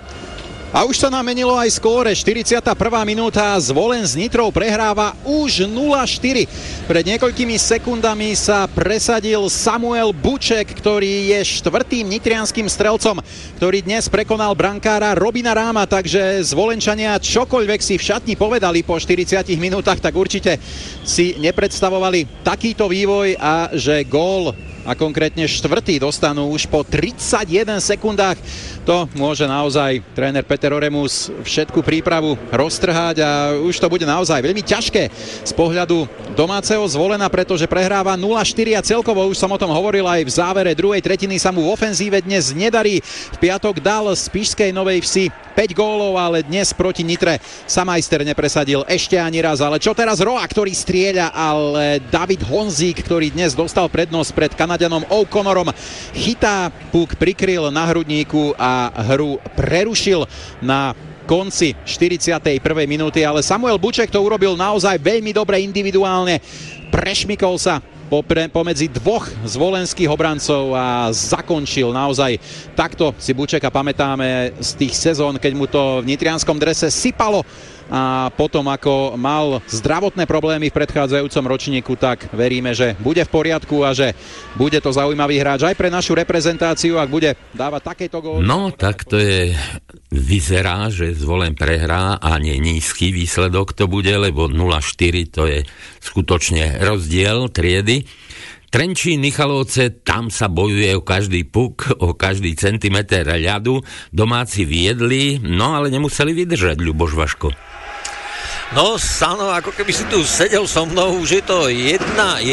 D: A už sa nám menilo aj skóre. 41. minúta, Zvolen s Nitrou prehráva už 0-4. Pred niekoľkými sekundami sa presadil Samuel Buček, ktorý je štvrtým nitrianským strelcom, ktorý dnes prekonal brankára Robina Ráma, takže Zvolenčania čokoľvek si v šatni povedali po 40 minútach, tak určite si nepredstavovali takýto vývoj a že gól a konkrétne štvrtý dostanú už po 31 sekundách. To môže naozaj tréner Peter Oremus všetku prípravu roztrhať a už to bude naozaj veľmi ťažké z pohľadu domáceho Zvolena, pretože prehráva 0-4 a celkovo, už som o tom hovoril aj v závere druhej tretiny, sa mu v ofenzíve dnes nedarí. V piatok dal z Spišskej Novej Vsi 5 gólov, ale dnes proti Nitre sa majster nepresadil ešte ani raz. Ale čo teraz Roa, ktorý strieľa, ale David Honzík, ktorý dnes dostal prednosť pred Kanaďanom O'Connorom, chytá, puk prikryl na hrudníku a hru prerušil na konci 41. minúty, ale Samuel Buček to urobil naozaj veľmi dobre individuálne, prešmykol sa pomedzi dvoch zvolenských obrancov a zakončil naozaj. Takto si Bučeka pamätáme z tých sezón, keď mu to v nitrianskom drese sypalo a potom ako mal zdravotné problémy v predchádzajúcom ročníku, tak veríme, že bude v poriadku a že bude to zaujímavý hráč aj pre našu reprezentáciu, ak bude dávať takéto góly.
B: No, tak to je, vyzerá, že Zvolen prehrá a nie nízky výsledok to bude, lebo 0-4 to je skutočne rozdiel triedy. Trenčín, Michalovce, tam sa bojuje o každý puk, o každý centimeter ľadu. Domáci viedli, no ale nemuseli vydržať, Ľuboš Vaško.
F: No, Sano, ako keby si tu sedel so mnou, už je to 1-1.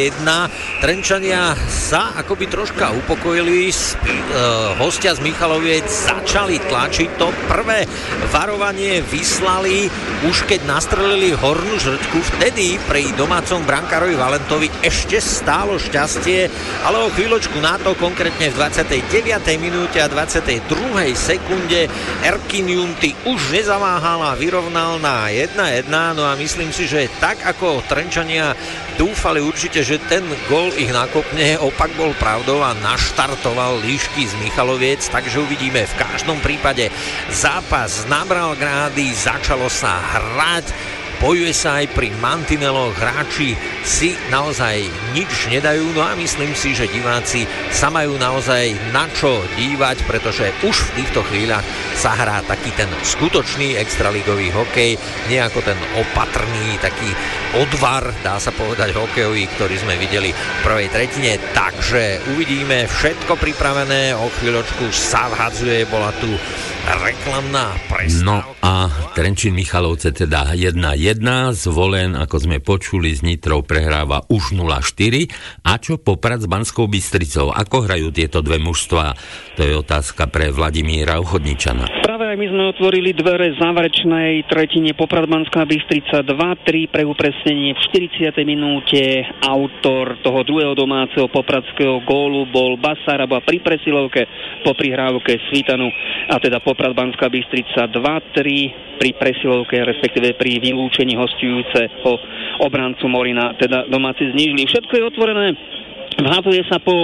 F: Trenčania sa akoby troška upokojili. Hostia z Michaloviec začali tlačiť. To prvé varovanie vyslali už keď nastrelili hornú žrtku. Vtedy pri domácom brankárovi Valentovi ešte stálo šťastie, ale o chvíľočku na to, konkrétne v 29. minúte a 22. sekunde, Erkin Junty už nezaváhal a vyrovnal na 1-1. No a myslím si, že tak ako Trenčania dúfali určite, že ten gól ich nakopne, opak bol pravdou a naštartoval líšky z Michaloviec, takže uvidíme. V každom prípade zápas nabral grády, začalo sa hrať. bojuje sa aj pri mantineloch, hráči si naozaj nič nedajú, no a myslím si, že diváci sa majú naozaj na čo dívať, pretože už v týchto chvíľach sa hrá taký ten skutočný extraligový hokej, nie ako ten opatrný, taký odvar, dá sa povedať, hokejový, ktorý sme videli v prvej tretine. Takže uvidíme, všetko pripravené, o chvíľočku sa vhadzuje, bola tu reklamná prestávka.
B: No a Trenčín Michalovce teda 1-1, Zvolen, ako sme počuli, s Nitrou prehráva už 0-4. A čo Poprad s Banskou Bystricou? Ako hrajú tieto dve mužstvá? To je otázka pre Vladimíra Uchodničana.
E: Práve aj my sme otvorili dvere záverečnej tretine. Poprad Banská Bystrica 2-3 pre upresnenie v 40. minúte. Autor toho druhého domáceho popradského gólu bol Basaraba pri presilovke po prihrávke Svitanu, a teda Poprad Banská Bystrica 2-3 pri presilovke, respektíve pri vylúčení hostujúceho obrancu Morina, teda domáci znížili. Všetko je otvorené, vhadzuje sa po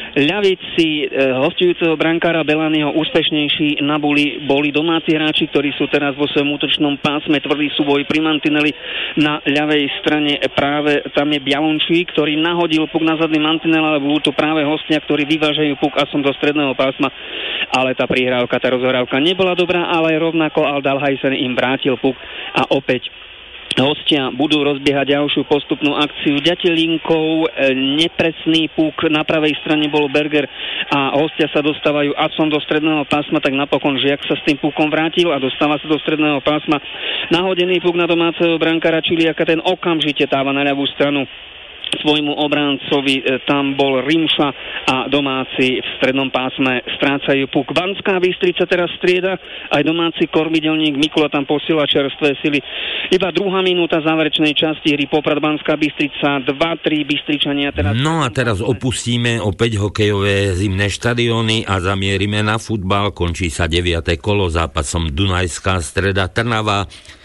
E: ľavici hostujúceho brankára Belányho. Úspešnejší na boli domáci hráči, ktorí sú teraz vo svojom útočnom pásme. Tvrdý súboj pri mantineli na ľavej strane, práve tam je Bialončík, ktorý nahodil puk na zadný mantinel, ale boli tu práve hostia, ktorí vyvážajú puk asom do stredného pásma, ale tá prihrávka, tá rozhrávka nebola dobrá, ale rovnako Aldalhajsen im vrátil puk a opäť hostia budú rozbiehať ďalšiu postupnú akciu ďatelinkou. Nepresný puk na pravej strane bol Berger a hostia sa dostávajú asom do stredného pásma, tak napokon Žiak sa s tým pukom vrátil a dostáva sa do stredného pásma. Nahodený puk na domáceho brankára Čiliaka, ten okamžite dáva na ľavú stranu svojmu obráncovi, tam bol Rimša a domáci v strednom pásme strácajú puk. Banská Bystrica teraz strieda, aj domáci kormidelník Mikula tam posiela čerstvé sily. Iba druhá minúta záverečnej časti hry. Poprad Banská Bystrica 2-3, Bystričania teraz...
B: No a teraz opustíme opäť hokejové zimné štadióny a zamierime na futbal. Končí sa 9. kolo zápasom Dunajská Streda Trnava.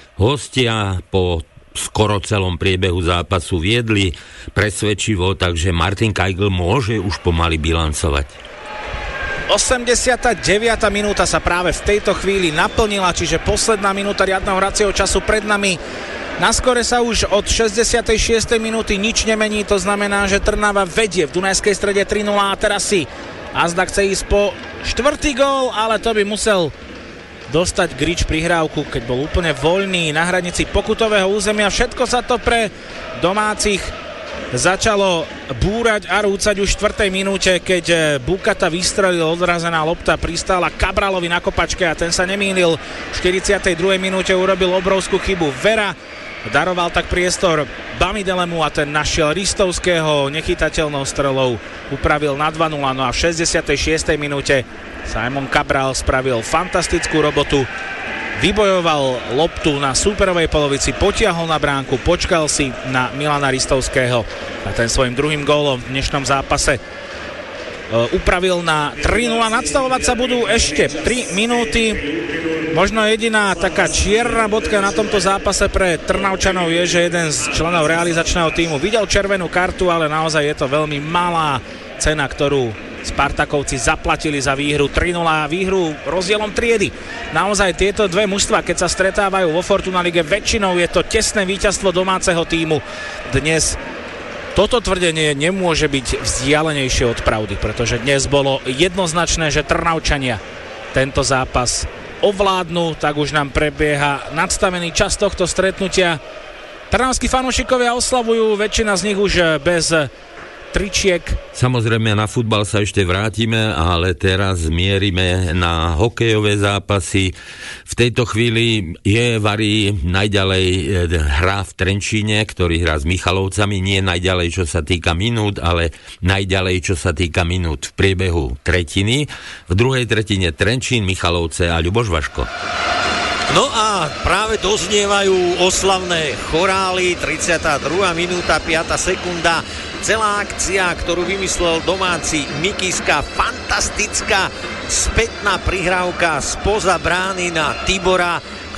B: Hostia po skoro celom priebehu zápasu viedli presvedčivo, takže Martin Kajgl môže už pomaly bilancovať.
G: 89. minúta sa práve v tejto chvíli naplnila, čiže posledná minúta riadneho hracieho času pred nami. Na skore sa už od 66. minúty nič nemení, to znamená, že Trnava vedie v Dunajskej Strede 3-0 a teraz si Azda chce ísť po štvrtý gól, ale to by musel dostať Grič prihrávku, keď bol úplne voľný na hranici pokutového územia. Všetko sa to pre domácich začalo búrať a rúcať už v 4. minúte, keď Bukata vystrelil, odrazená lopta pristála Kabralovi na kopačke a ten sa nemýlil. V 42. minúte urobil obrovskú chybu Vera, daroval tak priestor Bamidelemu a ten našiel Ristovského nechytateľnou strelou, upravil na 2-0. No a v 66. minúte Simon Cabral spravil fantastickú robotu, vybojoval loptu na súperovej polovici, potiahol na bránku, počkal si na Milana Ristovského a ten svojim druhým gólom v dnešnom zápase upravil na 3-0. Nadstavovať sa budú ešte 3 minúty. Možno jediná taká čierna bodka na tomto zápase pre Trnavčanov je, že jeden z členov realizačného tímu videl červenú kartu, ale naozaj je to veľmi malá cena, ktorú Spartakovci zaplatili za výhru 3-0 a výhru rozdielom triedy. Naozaj tieto dve mužstva, keď sa stretávajú vo Fortuna Lige, väčšinou je to tesné víťazstvo domáceho tímu. Dnes toto tvrdenie nemôže byť vzdialenejšie od pravdy, pretože dnes bolo jednoznačné, že Trnavčania tento zápas ovládnu, tak už nám prebieha nadstavený čas tohto stretnutia. Trnavskí fanúšikovia oslavujú, väčšina z nich už bez tričiek.
B: Samozrejme na futbal sa ešte vrátime, ale teraz mierime na hokejové zápasy. V tejto chvíli je Vari najďalej hrá v Trenčíne, ktorý hrá s Michalovcami, nie najďalej čo sa týka minút, ale najďalej čo sa týka minút v priebehu tretiny. V druhej tretine Trenčín, Michalovce a Ľuboš Vaško.
F: No a práve doznievajú oslavné chorály, 32. minúta, 5. sekunda. Celá akcia, ktorú vymyslel domáci Mikiska, fantastická spätná prihrávka spoza brány na Tibora,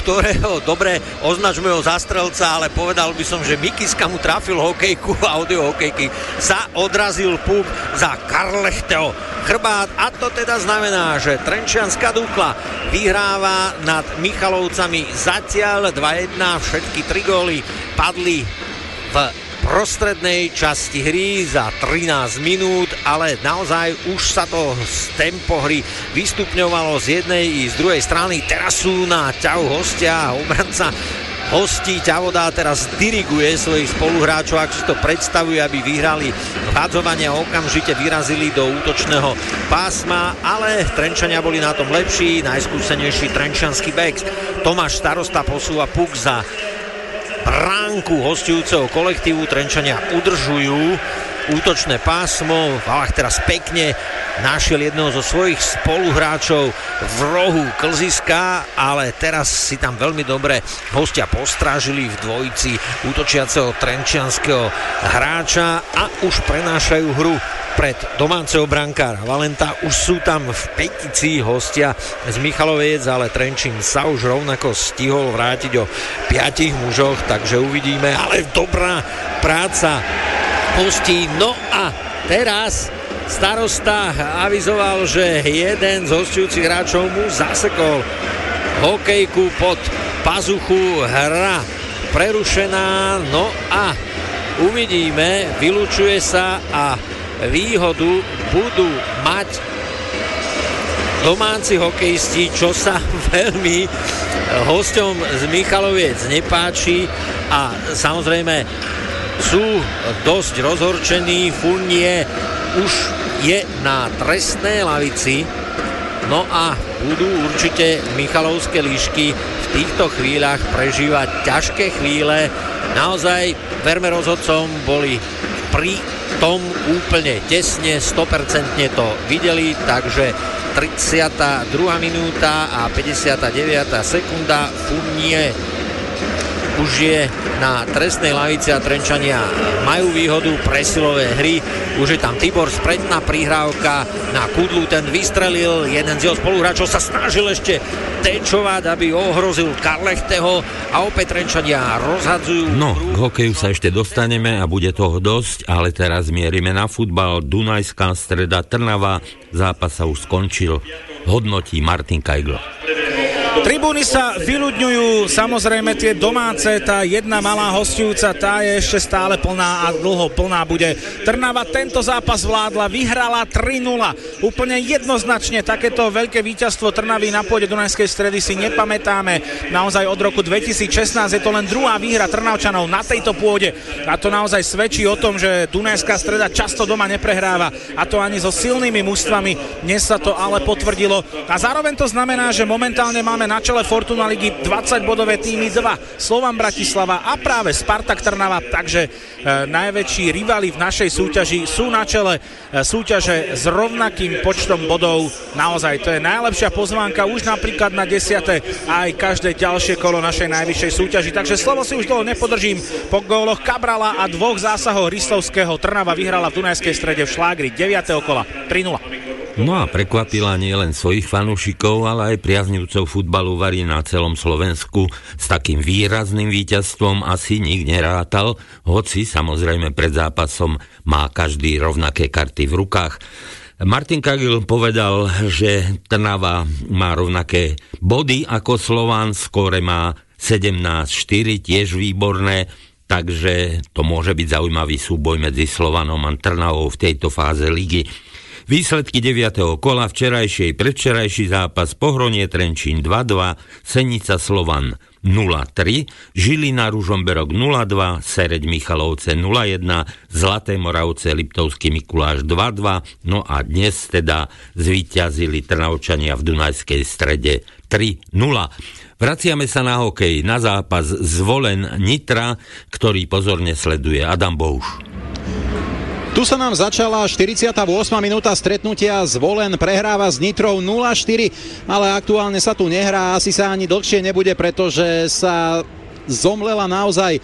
F: ktorého, dobre, označme ho za strelca, ale povedal by som, že Mikiska mu trafil hokejku a od jeho hokejky sa odrazil puk za Karlechteho chrbát a to teda znamená, že Trenčianska Dukla vyhráva nad Michalovcami zatiaľ 2-1, všetky 3 góly padli v prostrednej časti hry za 13 minút, ale naozaj už sa to z tempo hry vystupňovalo z jednej i z druhej strany. Teraz sú na ťahu hostia, obranca hostí ťavodá teraz diriguje svojich spoluhráčov, ak si to predstavuje, aby vyhrali hádzovanie a okamžite vyrazili do útočného pásma, ale Trenčania boli na tom lepší, najskúsenejší trenčiansky bek Tomáš Starosta posúva puk za bránku hostujúceho kolektívu. Trenčania udržujú útočné pásmo. Valach teraz pekne našiel jedného zo svojich spoluhráčov v rohu klziska, ale teraz si tam veľmi dobre hostia postrážili v dvojici útočiaceho trenčianskeho hráča a už prenášajú hru pred domáceho brankára Valenta. Už sú tam v petici hostia z Michaloviec, ale Trenčín sa už rovnako stihol vrátiť o 5 mužoch, takže uvidíme, ale dobrá práca hostí. No a teraz Starosta avizoval, že jeden z hostujúcich hráčov mu zasekol hokejku pod pazuchu, hra prerušená, no a uvidíme, vylučuje sa a výhodu budú mať domáci hokejisti, čo sa veľmi hosťom z Michaloviec nepáči a samozrejme sú dosť rozhorčení. Fournier už je na trestnej lavici, no a budú určite Michalovské líšky v týchto chvíľach prežívať ťažké chvíle. Naozaj, verme rozhodcom, boli pri tom úplne tesne, 100% to videli, takže 32. minúta a 59. sekunda. Fournier už je na trestnej lavici a Trenčania majú výhodu presilové hry. Už je tam Tibor, spretná prihrávka na Kudlu, ten vystrelil, jeden z jeho spoluhráčov sa snažil ešte tečovať, aby ohrozil Karlechteho a opäť Trenčania rozhadzujú.
B: No, k hokeju sa ešte dostaneme a bude toho dosť, ale teraz mierime na futbal. Dunajská Streda Trnava, zápas sa už skončil, hodnotí Martin Kajgl.
G: Tribúny sa vyľudňujú, samozrejme tie domáce, tá jedna malá hostujúca, tá je ešte stále plná a dlho plná bude. Trnava tento zápas vládla, vyhrala 3-0. Úplne jednoznačne takéto veľké víťazstvo Trnavy na pôde Dunajskej Stredy si nepamätáme. Naozaj od roku 2016 je to len druhá výhra Trnavčanov na tejto pôde a to naozaj svedčí o tom, že Dunajská Streda často doma neprehráva a to ani so silnými mužstvami. Dnes sa to ale potvrdilo a zároveň to znamená, že momentálne máme na čele Fortuna ligy 20-bodové týmy 2, Slovan Bratislava a práve Spartak Trnava, takže najväčší rivali v našej súťaži sú na čele súťaže s rovnakým počtom bodov. Naozaj to je najlepšia pozvánka už napríklad na 10. aj každé ďalšie kolo našej najvyššej súťaži, takže slovo si už dlho nepodržím. Po góloch Kabrala a 2 zásahov Ristovského Trnava vyhrala v Dunajskej Strede v šlágri 9. kola 3-0.
B: No a prekvapila nie len svojich fanúšikov, ale aj priaznivcov futbalu varí na celom Slovensku. S takým výrazným víťazstvom asi nik nerátal, hoci samozrejme pred zápasom má každý rovnaké karty v rukách. Martin Kagil povedal, že Trnava má rovnaké body ako Slovan, skóre má 17-4, tiež výborné, takže to môže byť zaujímavý súboj medzi Slovanom a Trnavou v tejto fáze ligy. Výsledky 9. kola, včerajší predvčerajší zápas: Pohronie Trenčín 2-2, Senica Slovan 0-3, Žilina Ružomberok 0-2, Sereď Michalovce 0-1, Zlaté Moravce Liptovský Mikuláš 2-2, no a dnes teda zvíťazili Trnavčania v Dunajskej Strede 3-0. Vraciame sa na hokej, na zápas Zvolen Nitra, ktorý pozorne sleduje Adam Bouš.
D: Tu sa nám začala 48. minúta stretnutia. Zvolen prehráva s Nitrou 0-4, ale aktuálne sa tu nehrá, asi sa ani dlhšie nebude, pretože sa zomlela naozaj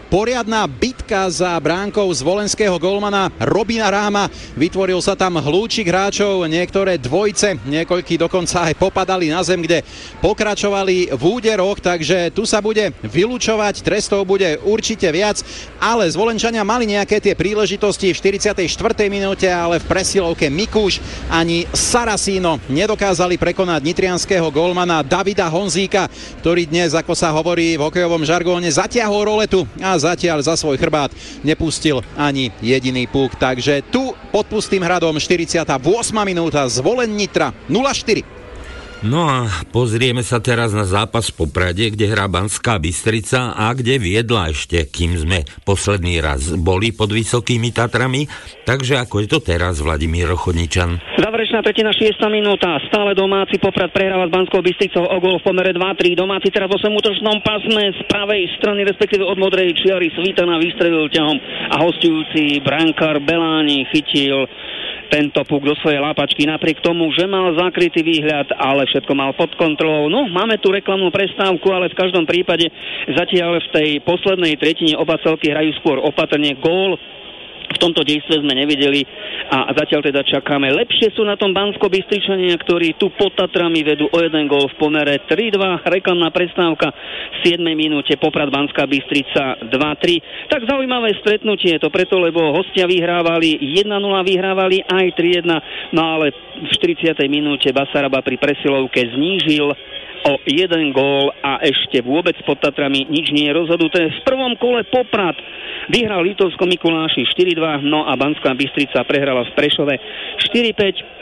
D: poriadna bitka za bránkou z volenského golmana Robina Ráma. Vytvoril sa tam hľúčik hráčov, niektoré dvojce, niekoľkí dokonca aj popadali na zem, kde pokračovali v úderoch, takže tu sa bude vylučovať, trestov bude určite viac, ale Zvolenčania mali nejaké tie príležitosti v 44. minúte, ale v presilovke Mikúš ani Saracino nedokázali prekonať nitrianskeho golmana Davida Honzíka, ktorý dnes, ako sa hovorí v hokejovom žargóne, zatiahol roletu a zatiaľ za svoj chrbát nepustil ani jediný puk. Takže tu pod pustým hradom 48. minúta, Zvolen Nitra 0-4.
B: No a pozrieme sa teraz na zápas v Poprade, kde hrá Banská Bystrica a kde viedla ešte, kým sme posledný raz boli pod Vysokými Tatrami. Takže ako je to teraz, Vladimír Ochodničan?
E: Záverečná tretina, 6. minúta. Stále domáci Poprad prehráva s Banskou Bystricou o gól v pomere 2-3. Domáci teraz v 8-útočnom pásme z pravej strany, respektíve od modrej čiary Svitana vystrelil ťahom a hostujúci brankár Beláni chytil tento puk do svojej lápačky, napriek tomu, že mal zakrytý výhľad, ale všetko mal pod kontrolou. No, máme tu reklamnú prestávku, ale v každom prípade zatiaľ v tej poslednej tretine oba celky hrajú skôr opatrne. Gól v tomto dejstve sme nevideli a zatiaľ teda čakáme. Lepšie sú na tom Banskobystričania, ktorí tu pod Tatrami vedú o jeden gól v pomere 3-2. Reklamná prestávka v 7. minúte, Poprad Banská Bystrica 2-3. Tak zaujímavé stretnutie je to preto, lebo hostia vyhrávali 1-0, vyhrávali aj 3-1, no ale v 40. minúte Basaraba pri presilovke znížil o jeden gól a ešte vôbec pod Tatrami nič nie je rozhodnuté. V prvom kole Poprad vyhral Liptovsko-Mikuláši 4-2, no a Banská Bystrica prehrala v Prešove 4-5.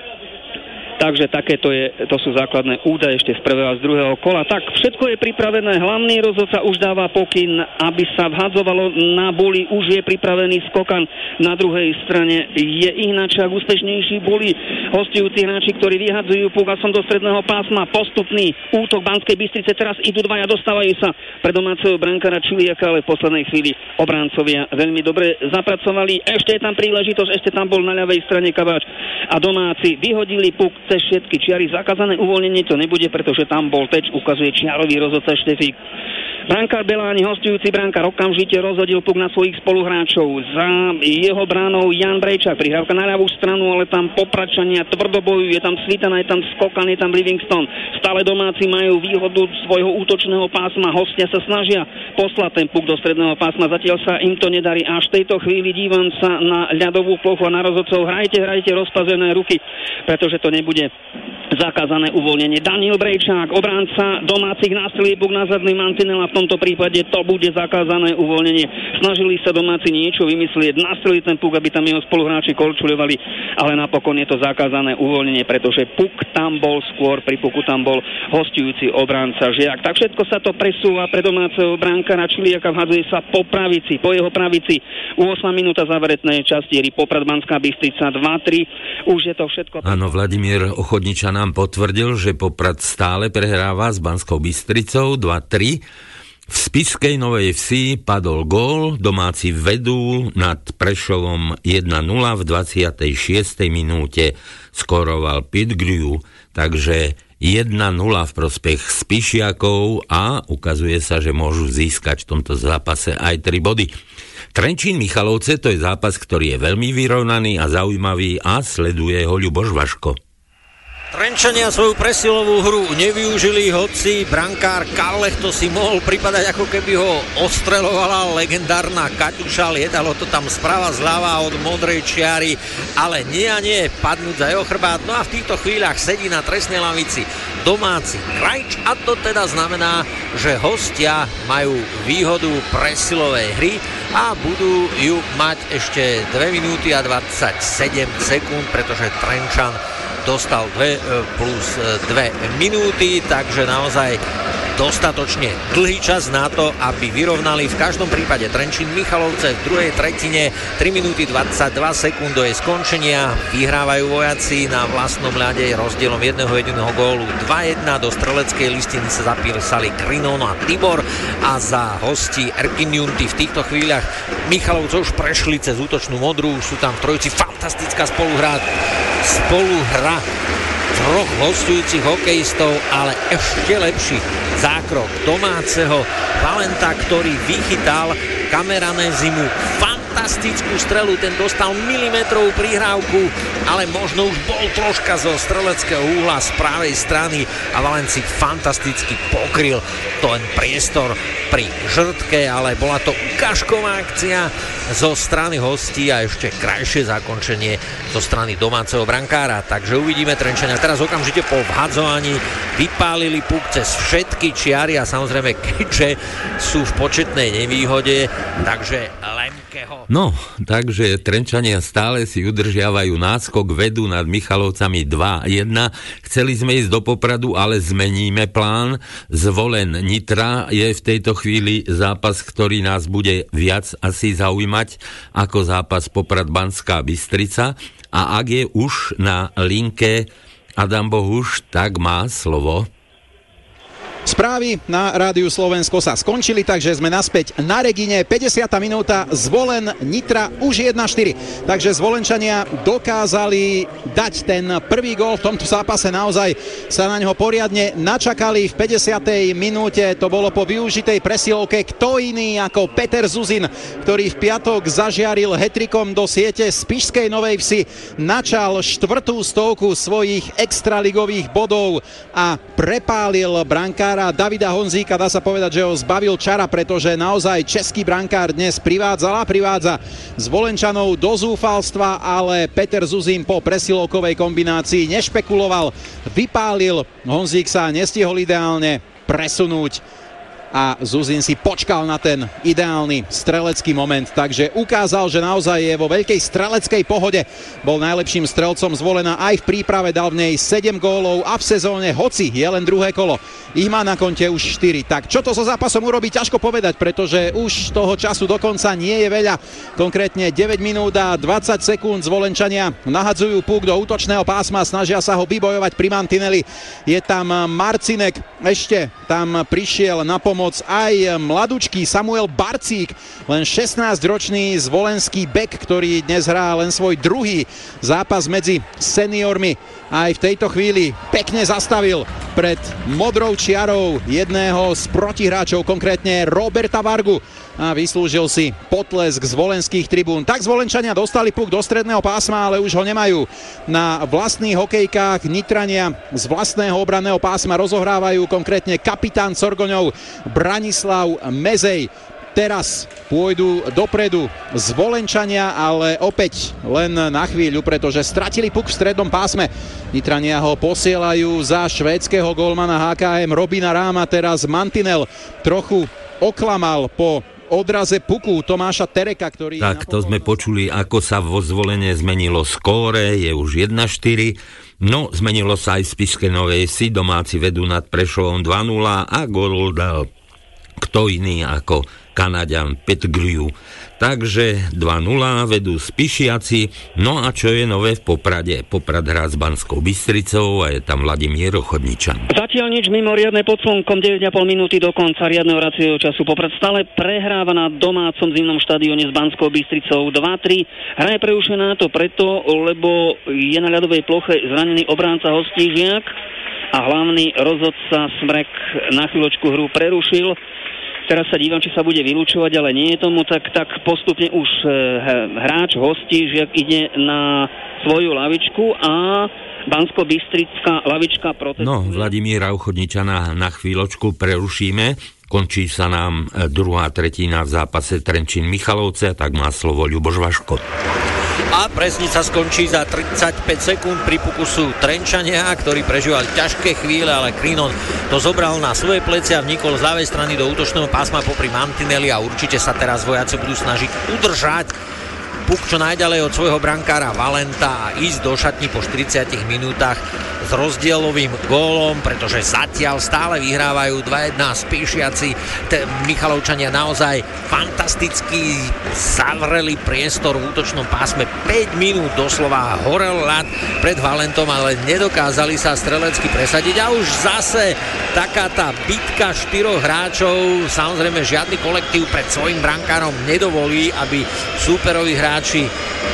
E: Takže to sú základné údaje ešte z prvého a z druhého kola. Tak, všetko je pripravené. Hlavný rozhodca už dáva pokyn, aby sa vhadzovalo na buli. Už je pripravený skokan. Na druhej strane je Ihnačák úspešnejší. Boli hostujúci hráči, ktorí vyhadzujú puk a som do stredného pásma. Postupný útok Banskej Bystrice. Teraz idú dvaja, dostávajú sa pre domáceho brankára Čiliaka, ale v poslednej chvíli obrancovia veľmi dobre zapracovali. Ešte je tam príležitosť, ešte tam bol na ľavej strane Kaváč a domáci vyhodili puk cez všetky čiary. Zakázané uvoľnenie to nebude, pretože tam bol teč, ukazuje čiarový rozhodca Štefík. Brankár Beláni, hostujúci brankár, okamžite rozhodil puk na svojich spoluhráčov. Za jeho bránou Jan Brejčák, prihrávka na ľavú stranu, ale tam Popračania tvrdo bojujú, je tam Svitana, je tam Skokan, je tam Livingston. Stále domáci majú výhodu svojho útočného pásma, hostia sa snažia poslať ten puk do stredného pásma, zatiaľ sa im to nedarí. Až v tejto chvíli dívam sa na ľadovú plochu a na rozhodcov. Hrajte rozpazené ruky, pretože to nebude zakázané uvoľnenie. Daniel Brejčák, obránca domácich, nástrelí puk na zadný mantinel a v tomto prípade to bude zakázané uvoľnenie. Snažili sa domáci niečo vymyslieť, nastreliť ten puk, aby tam jeho spoluhráči korčuľovali, ale napokon je to zakázané uvoľnenie, pretože puk tam bol skôr, pri puku tam bol hostujúci obránca Žiak. Tak všetko sa to presúva pre domáceho brankára Čiliaka, vhadzuje sa po pravici, po jeho pravici. 8 minúta záverečnej časti Poprad Banská Bystrica 2-3. Už je to všetko.
B: Áno, Vladimír Ochodničan nám potvrdil, že Poprad stále prehráva s Banskou Bystricou 2-3. V Spišskej Novej Vsi padol gól, domáci vedú nad Prešovom 1-0, v 26. minúte skoroval Pitgriu, takže 1-0 v prospech Spišiakov a ukazuje sa, že môžu získať v tomto zápase aj 3 body. Trenčín Michalovce, to je zápas, ktorý je veľmi vyrovnaný a zaujímavý a sleduje ho Ľuboš Vaško.
F: Trenčania svoju presilovú hru nevyužili, hoci brankár Karlech to si mohol pripadať, ako keby ho ostreľovala legendárna Kaťuša, lietalo to tam sprava zľava od modrej čiary, ale nie a nie, padnúť za jeho chrbát. No a v týchto chvíľach sedí na trestnej lavici domáci Krajč a to teda znamená, že hostia majú výhodu presilovej hry a budú ju mať ešte 2 minúty a 27 sekúnd, pretože Trenčan dostal 2 plus 2 minúty, takže naozaj dostatočne dlhý čas na to, aby vyrovnali v každom prípade Trenčín Michalovce v druhej tretine. 3 minúty 22 sekúnd do jej skončenia. Vyhrávajú vojaci na vlastnom ľade rozdielom jedného gólu 2-1. Do streleckej listiny sa zapísali Krinon a Tibor a za hosti Erkiniunty v týchto chvíľach Michalovce už prešli cez útočnú modrú, sú tam v trojici, fantastická spoluhra troch hostujúcich hokejistov, ale ešte lepší zákrok domáceho Valenta, ktorý vychytal Camoranesimu fantastickú strelu, ten dostal milimetrovú prihrávku, ale možno už bol troška zo streleckého úhla z pravej strany a Valent si fantasticky pokryl ten priestor pri žrtke, ale bola to ukážková akcia zo strany hostí a ešte krajšie zakončenie zo strany domáceho brankára. Takže uvidíme Trenčania. Teraz okamžite po vhadzovaní vypálili puk cez všetky čiary a samozrejme, keďže sú v početnej nevýhode, takže Lemkeho.
B: No, takže Trenčania stále si udržiavajú náskok, vedú nad Michalovcami 2-1. Chceli sme ísť do Popradu, ale zmeníme plán. Zvolen Nitra je v tejto chvíli zápas, ktorý nás bude viac asi zaujímať ako zápas Poprad Banská Bystrica. A ak je už na linke Adam Bohuš, tak má slovo.
D: Správy na Rádiu Slovensko sa skončili, takže sme naspäť na Regine. 50. minúta, Zvolen Nitra už 1-4. Takže Zvolenčania dokázali dať ten prvý gól v tomto zápase. Naozaj sa na neho poriadne načakali. V 50. minúte to bolo po využitej presilovke kto iný ako Peter Zuzin, ktorý v piatok zažiaril hetrikom do siete Spišskej Novej Vsi. Načal 4. stovku svojich extraligových bodov a prepálil brankára Davida Honzíka. Dá sa povedať, že ho zbavil čara, pretože naozaj český brankár dnes privádza Zvolenčanov do zúfalstva, ale Peter Zuzin po presilovkovej kombinácii nešpekuloval, vypálil, Honzík sa nestihol ideálne presunúť a Zuzin si počkal na ten ideálny strelecký moment, takže ukázal, že naozaj je vo veľkej streleckej pohode. Bol najlepším strelcom Zvolena, aj v príprave dal v nej 7 gólov a v sezóne, hoci je len druhé kolo, ich má na konte už 4. Tak čo to so zápasom urobí, ťažko povedať, pretože už toho času dokonca nie je veľa. Konkrétne 9 minút a 20 sekúnd. Zvolenčania nahadzujú puk do útočného pásma, snažia sa ho vybojovať pri mantineli. Je tam Marcinek, ešte tam prišiel na pomoc aj mladúčky Samuel Barcík, len 16-ročný zvolenský bek, ktorý dnes hrá len svoj druhý zápas medzi seniormi. Aj v tejto chvíli pekne zastavil pred modrou čiarou jedného z protihráčov, konkrétne Roberta Vargu, a vyslúžil si potlesk zvolenských tribún. Tak Zvolenčania dostali puk do stredného pásma, ale už ho nemajú. Na vlastných hokejkách Nitrania z vlastného obranného pásma rozohrávajú, konkrétne kapitán Sorgoňov Branislav Mezej. Teraz pôjdu dopredu Zvolenčania, ale opäť len na chvíľu, pretože stratili puk v strednom pásme. Nitrania ho posielajú za švédskeho gólmana HKM Robina Ráma. Teraz mantinel trochu oklamal po odraze puku Tomáša Tereka, ktorý...
B: Tak, to sme počuli, ako sa vo Zvolene zmenilo skóre, je už 1-4. No, zmenilo sa aj v Spišskej Novej Vsi, domáci vedú nad Prešovom 2-0 a gól dal kto iný ako Kanaďan Petgriu. Takže 2-0 vedú Spišiaci. No a čo je nové v Poprade? Poprad hrá s Banskou Bystricou a je tam Vladimír Ochodničan.
E: Zatiaľ nič mimoriadne pod slnkom, 9,5 minúty do konca riadneho hracieho času. Poprad stále prehráva na domácom zimnom štadióne s Banskou Bystricou 2-3. Hra je prerušená to preto, lebo je na ľadovej ploche zranený obránca Hostížiak a hlavný rozhodca Smrek na chvíľočku hru prerušil. Teraz sa dívam, či sa bude vylúčovať, ale nie je tomu, tak postupne už hráč Hostížiak ide na svoju lavičku a Banskobystrická lavička protestuje.
B: No, Vladimíra Ochodničana na chvíľočku prerušíme. Končí sa nám druhá tretina v zápase Trenčín Michalovce, tak má slovo Ľuboš Vaško.
F: A presnica skončí za 35 sekúnd pri pokusu Trenčania, ktorí prežívali ťažké chvíle, ale Krinon to zobral na svoje plecia, vnikol z ľavej strany do útočného pásma popri mantineli a určite sa teraz vojaci budú snažiť udržať puk čo najďalej od svojho brankára Valenta a ísť do šatní po 40 minútach s rozdielovým gólom, pretože zatiaľ stále vyhrávajú 2-1 Spišiaci. Michalovčania naozaj fantasticky zavreli priestor v útočnom pásme. 5 minút doslova horel ľad pred Valentom, ale nedokázali sa strelecky presadiť a už zase taká tá bitka 4 hráčov. Samozrejme žiadny kolektív pred svojim brankárom nedovolí, aby súperoví hráči tam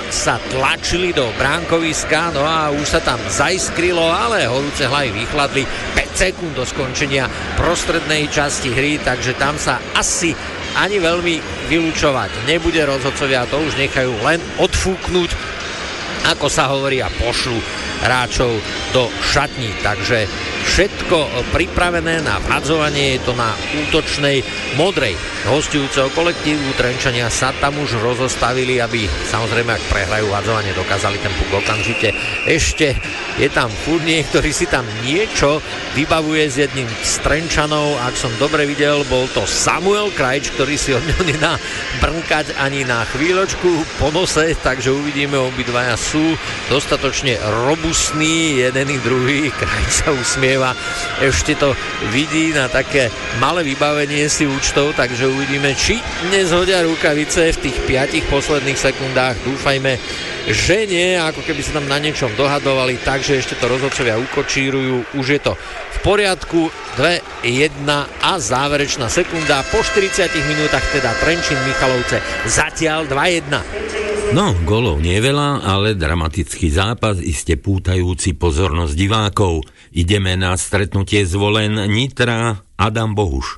F: sa tlačili do bránkoviska, no a už sa tam zaiskrilo, ale horúce hlavy vychladli 5 sekúnd do skončenia prostrednej časti hry, takže tam sa asi ani veľmi vylúčovať nebude. Rozhodcovia to už nechajú len odfúknuť, ako sa hovorí, a pošlu hráčov do šatní. Takže všetko pripravené na vhadzovanie, je to na útočnej modrej hostujúceho kolektívu. Trenčania sa tam už rozostavili, aby samozrejme, ak prehrajú vhadzovanie, dokázali ten puk okamžite. Ešte je tam Furnier, ktorý si tam niečo vybavuje s jedným z Trenčanov. Ak som dobre videl, bol to Samuel Krajč, ktorý si od neho nedá brnkať ani na chvíľočku po nose, takže uvidíme, obidvaja sú dostatočne robustní, jeden i druhý. Krajč sa usmieva, ešte to vidí na také malé vybavenie si účtov, takže uvidíme, či nezhodia rukavice v tých 5 posledných sekundách. Dúfajme, že nie, ako keby sa tam na niečom dohadovali, takže ešte to rozhodcovia ukočírujú. Už je to v poriadku, 2-1 a záverečná sekunda. Po 40 minútach teda Trenčín Michalovce zatiaľ 2-1.
B: No, gólov nie veľa, ale dramatický zápas, iste pútajúci pozornosť divákov. Ideme na stretnutie Zvolen Nitra. Adam Bohuš.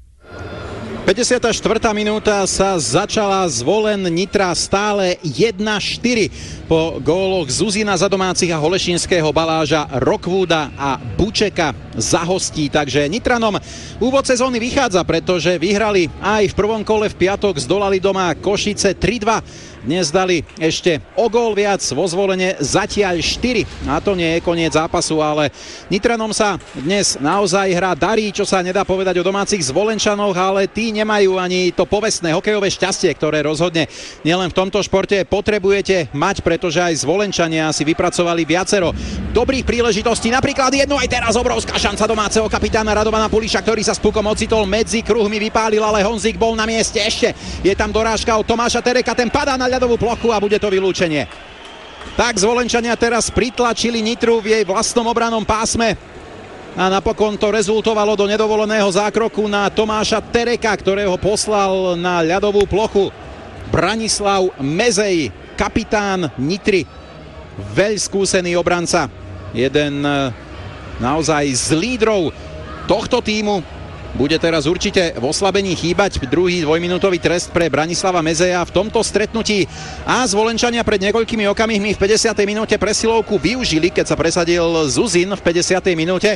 D: 54. minúta sa začala, Zvolen Nitra stále 1-4 po góloch Zuzina za domácich a Holešinského, Baláža, Rockwooda a Bučeka za hostí. Takže Nitranom úvod sezóny vychádza, pretože vyhrali aj v prvom kole v piatok, zdolali doma Košice 3-2. Dnes dali ešte o gól viac, vo Zvolene zatiaľ 4. A to nie je koniec zápasu, ale Nitranom sa dnes naozaj hra darí, čo sa nedá povedať o domácich Zvolenčanoch, ale tí nemajú ani to povestné hokejové šťastie, ktoré rozhodne nielen v tomto športe potrebujete mať, pretože aj Zvolenčania si vypracovali viacero dobrých príležitostí. Napríklad jednu aj teraz obrovská šanca domáceho kapitána Radovana Puliša, ktorý sa s pukom ocitol medzi kruhmi, vypálil, ale Honzik bol na mieste ešte. Je tam dorážka od Tomáša Tereka, ten padá na ľadovú plochu a bude to vylúčenie. Tak Zvolenčania teraz pritlačili Nitru v jej vlastnom obrannom pásme a napokon to rezultovalo do nedovoleného zákroku na Tomáša Tereka, ktorého poslal na ľadovú plochu Branislav Mezej, kapitán Nitry, veľmi skúsený obranca, jeden naozaj z lídrov tohto tímu. Bude teraz určite v oslabení chýbať druhý dvojminútový trest pre Branislava Mezeja v tomto stretnutí. A Zvolenčania pred niekoľkými okamihmi v 50. minúte presilovku využili, keď sa presadil Zuzin v 50. minúte,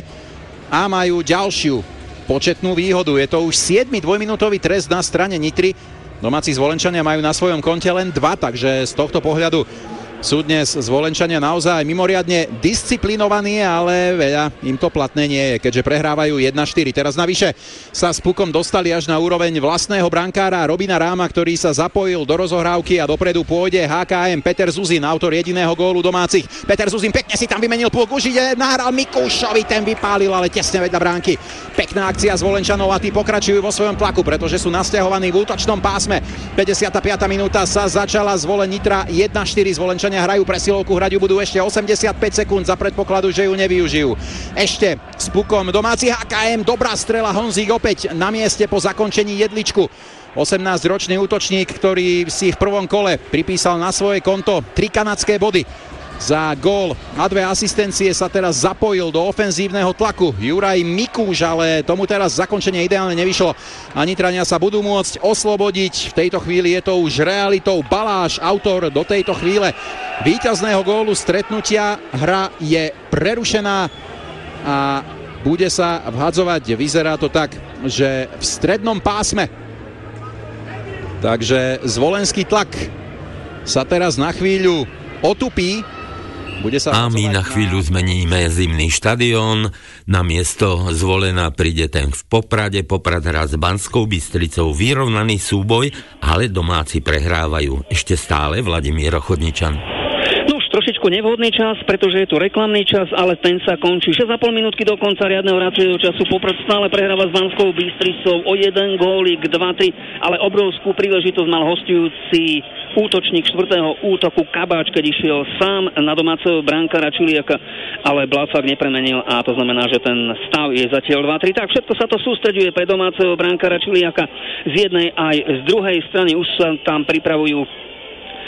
D: a majú ďalšiu početnú výhodu. Je to už 7. dvojminútový trest na strane Nitry. Domáci Zvolenčania majú na svojom konte len 2, takže z tohto pohľadu sú dnes Zvolenčania naozaj mimoriadne disciplinovaní, ale veľa im to platné nie je, keďže prehrávajú 1-4. Teraz navyše sa s pukom dostali až na úroveň vlastného brankára Robina Ráma, ktorý sa zapojil do rozohrávky a dopredu pôjde HKM Peter Zuzin, autor jediného gólu domácich. Peter Zuzin pekne si tam vymenil puk, už ide, nahral Mikušovi, ten vypálil, ale tesne vedľa bránky. Pekná akcia Zvolenčanov a tí pokračujú vo svojom tlaku, pretože sú nasťahovaní v útočnom pásme. 55. minúta sa začala, Zvolen Nitra 1-4, Zvolenčania hrajú presilovku, hrať ju budú ešte 85 sekúnd za predpokladu, že ju nevyužijú. Ešte s pukom domáci HKM, dobrá strela, Honzík opäť na mieste po zakončení jedličku. 18-ročný útočník, ktorý si v prvom kole pripísal na svoje konto 3 kanadské body za gól a 2 asistencie, sa teraz zapojil do ofenzívneho tlaku Juraj Mikúš, ale tomu teraz zakončenie ideálne nevyšlo a Nitrania sa budú môcť oslobodiť. V tejto chvíli je to už realitou. Baláš, autor do tejto chvíle víťazného gólu stretnutia. Hra je prerušená a bude sa vhadzovať. Vyzerá to tak, že v strednom pásme. Takže zvolenský tlak sa teraz na chvíľu otupí.
B: A my na chvíľu zmeníme zimný štadión. Na miesto Zvolena príde ten v Poprade. Poprad hrá s Banskou Bystricou, vyrovnaný súboj, ale domáci prehrávajú. Ešte stále Vladimír Chodničan.
E: Trošičku nevhodný čas, pretože je tu reklamný čas, ale ten sa končí. 6,5 minútky do konca riadneho hracieho času. Poprad stále prehráva s Banskou Bystricou o 1 gólik, 2-3, ale obrovskú príležitosť mal hostujúci útočník 4. útoku Kabáč, keď išiel sám na domáceho brankára Čuliaka, ale Blacák nepremenil a to znamená, že ten stav je zatiaľ 2-3. Tak všetko sa to sústreďuje pre domáceho brankára Čuliaka z jednej aj z druhej strany. Už sa tam pripravujú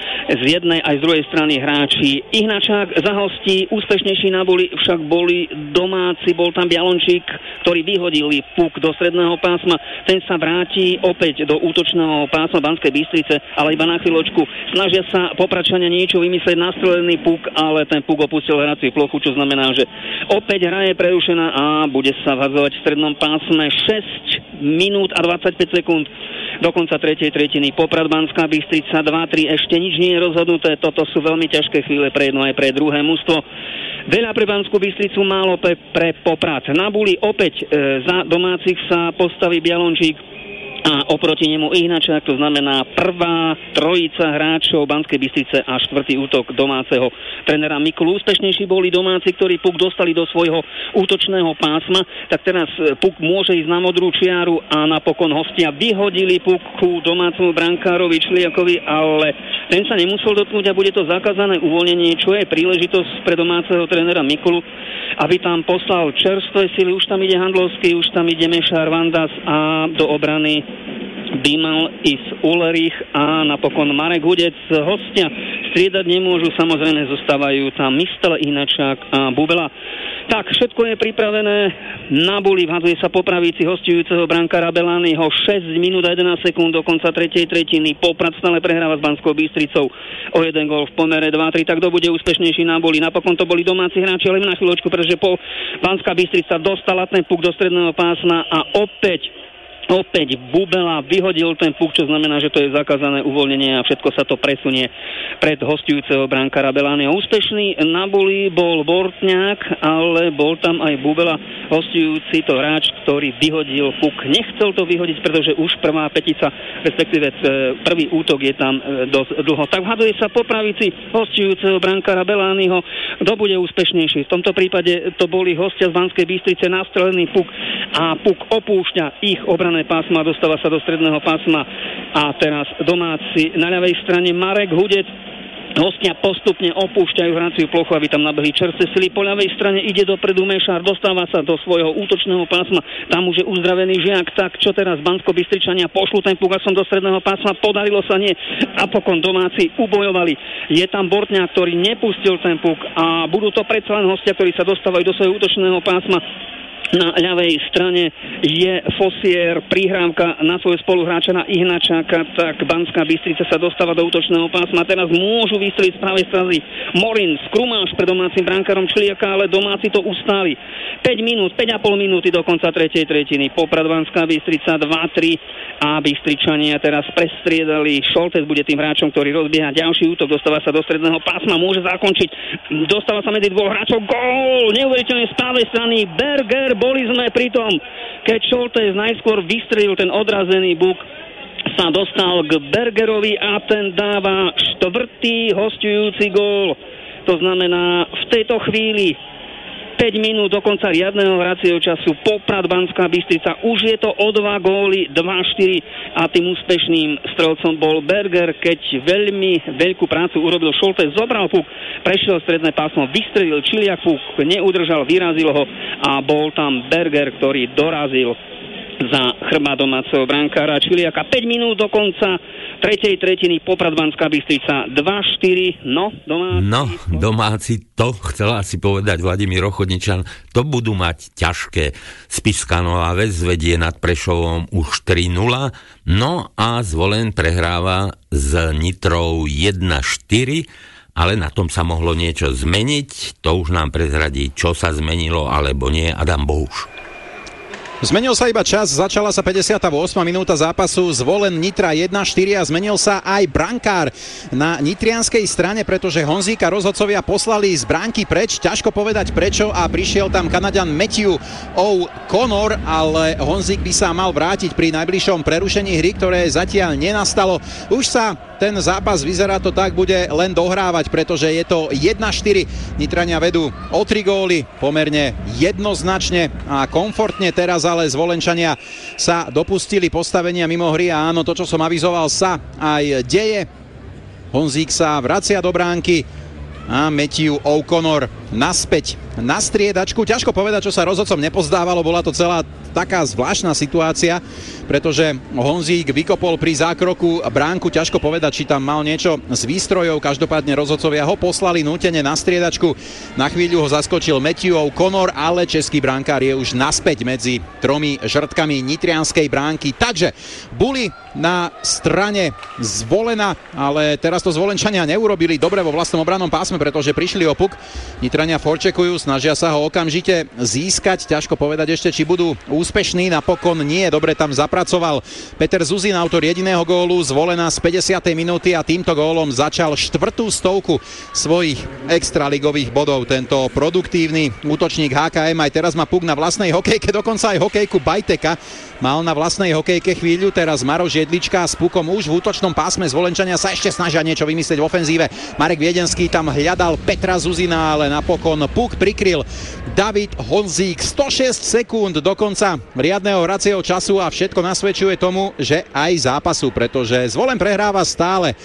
E: z jednej aj z druhej strany hráči. Ihnačák za hostí, úspešnejší na boli však boli domáci, bol tam Bialončík, ktorý vyhodili puk do stredného pásma, ten sa vráti opäť do útočného pásma Banskej Bystrice, ale iba na chvíľočku. Snažia sa Popračania niečo vymyslieť, nastrelený puk, ale ten puk opustil hraciu plochu, čo znamená, že opäť hra je prerušená a bude sa vhadzovať v strednom pásme 6 minút a 25 sekúnd do konca tretej tretiny. Poprad Banská Bystrica 2-3, ešte nič nie je rozhodnuté, toto sú veľmi ťažké chvíle pre jedno aj pre druhé mužstvo. Veľa pre Banskú Bystricu, málo pre Poprad. Na buli opäť za domácich sa postaví Bialončík a oproti nemu Ihnačák, to znamená prvá trojica hráčov Banskej Bystrice a štvrtý útok domáceho trénera Mikulu. Úspešnejší boli domáci, ktorí puk dostali do svojho útočného pásma, tak teraz puk môže ísť na modrú čiaru a napokon hostia vyhodili puk ku domácemu brankárovi Čliakovi, ale ten sa nemusel dotknúť a bude to zakázané uvoľnenie, čo je príležitosť pre domáceho trénera Mikulu, aby tam poslal čerstvé sily. Už tam ide Handlovský, už tam ide Mešár, Vandas a do obrany by mal ísť Ulerich a napokon Marek Hudec. Hostia striedať nemôžu, samozrejme zostávajú tam Mistel, Ihnačák a Bubela. Tak, všetko je pripravené. Na buli vhadzuje sa po pravici hostujúceho brankára Belányho 6 minút a 11 sekúnd do konca tretej tretiny. Poprad stále prehráva s Banskou Bystricou o 1 gól v pomere 2-3. Tak kto bude úspešnejší na buli? Napokon to boli domáci hráči, ale na chvíľočku, pretože Banská Bystrica dostala ten puk do stredného pásma a opäť Bubela vyhodil ten puk, čo znamená, že to je zakázané uvoľnenie a všetko sa to presunie pred hostujúceho brankára Belányho. Úspešný na buli bol Bortňák, ale bol tam aj Bubela, hostujúci to hráč, ktorý vyhodil puk. Nechcel to vyhodiť, pretože už prvá petica, respektíve prvý útok je tam dosť dlho. Tak vhaduje sa po pravici hostujúceho brankára Belányho. Kto bude úspešnejší? V tomto prípade to boli hostia z Banskej Bystrice, nastrelený puk a puk opúšťa ich obrané pásma, dostáva sa do stredného pásma a teraz domáci na ľavej strane Marek Hudec. Hostia postupne opúšťajú hraciu plochu, aby tam nabehli čerstvé sily. Po ľavej strane ide dopredu Mešár, dostáva sa do svojho útočného pásma. Tam už je uzdravený Žiak. Tak čo teraz? Banskobystričania pošlu ten puk do stredného pásma. Podarilo sa nie. A pokon domáci ubojovali. Je tam Bortňák, ktorý nepustil ten puk a budú to predsa len hostia, ktorí sa dostávajú do svojho útočného pásma. Na ľavej strane je Fosier, prihrávka na svojho spoluhráča na Ihnačáka, tak Banská Bystrica sa dostáva do útočného pásma. Teraz môžu vystreliť z pravej strany Morin, Skrumáš pre domácim brankárom Čliaka, ale domáci to ustáli. 5 minúty do konca tretej tretiny. Poprad Banská Bystrica 2-3 a Bystričania teraz prestriedali. Šoltes bude tým hráčom, ktorý rozbieha ďalší útok, dostáva sa do stredného pásma, môže zakončiť. Dostáva sa medzi dvoch hráčov. Gól! Neuveriteľne z pravej strany Berger. Boli sme pri tom, keď Šoltes najskôr vystrelil ten odrazený buk, sa dostal k Bergerovi a ten dáva štvrtý hosťujúci gól. To znamená, v tejto chvíli 5 minút do konca riadneho hracieho času Poprad Banská Bystrica. Už je to o 2 góly, 2-4 a tým úspešným strelcom bol Berger, keď veľmi veľkú prácu urobil Šoltes, zobral puk, prešiel stredné pásmo, vystrelil Čiliak puk, neudržal, vyrazil ho a bol tam Berger, ktorý dorazil za chrbát domáceho brankára Čiliaka. 5 minút do konca tretej tretiny. Poprad Banská Bystrica 2-4.
B: Domáci to chcela si povedať Vladimír Ochodničan, to budú mať ťažké. Spišská Nová Ves vedie nad Prešovom už 3-0, no a Zvolen prehráva s Nitrou 1-4, ale na tom sa mohlo niečo zmeniť. To už nám prezradí, čo sa zmenilo alebo nie, Adam Bohuš.
D: Zmenil sa iba čas, začala sa 58. minúta zápasu, Zvolen Nitra 1-4 a zmenil sa aj brankár na nitrianskej strane, pretože Honzíka rozhodcovia poslali z bránky preč, ťažko povedať prečo a prišiel tam Kanaďan Matthew O'Connor, ale Honzík by sa mal vrátiť pri najbližšom prerušení hry, ktoré zatiaľ nenastalo. Už sa ten zápas, vyzerá to tak, bude len dohrávať, pretože je to 1-4. Nitrania vedú o 3 góly, pomerne jednoznačne a komfortne teraz, ale Zvolenčania sa dopustili postavenia mimo hry a áno, to, čo som avizoval, sa aj deje. Honzík sa vracia do bránky a Matthew O'Connor naspäť na striedačku. Ťažko povedať, čo sa rozhodcom nepozdávalo, bola to celá taká zvláštna situácia, pretože Honzík vykopol pri zákroku bránku, ťažko povedať, či tam mal niečo z výstrojov, každopádne rozhodcovia ho poslali nútene na striedačku, na chvíľu ho zaskočil Matthew O'Connor, ale český brankár je už naspäť medzi tromi žrtkami nitrianskej bránky, takže Bully na strane Zvolena, ale teraz to Zvolenčania neurobili dobre vo vlastnom obrannom pásme, pretože prišli o puk. Nitrania forčekujú, snažia sa ho okamžite získať, ťažko povedať ešte, či budú úspešní, napokon nie, dobre tam zapracoval Peter Zuzin, autor jediného gólu Zvolena z 50. minúty a týmto gólom začal 4. stovku svojich extraligových bodov. Tento produktívny útočník HKM aj teraz má puk na vlastnej hokejke, dokonca aj hokejku Bajteka mal na vlastnej hokejke chvíľu, teraz Maroš Jedlička s pukom už v útočnom pásme. Zvolenčania sa ešte snažia niečo vymyslieť v ofenzíve. Marek Viedenský tam hľadal Petra Zuzina, ale napokon puk prikryl David Honzík. 106 sekúnd do konca riadneho hracieho času a všetko nasvedčuje tomu, že aj zápasu, pretože Zvolen prehráva stále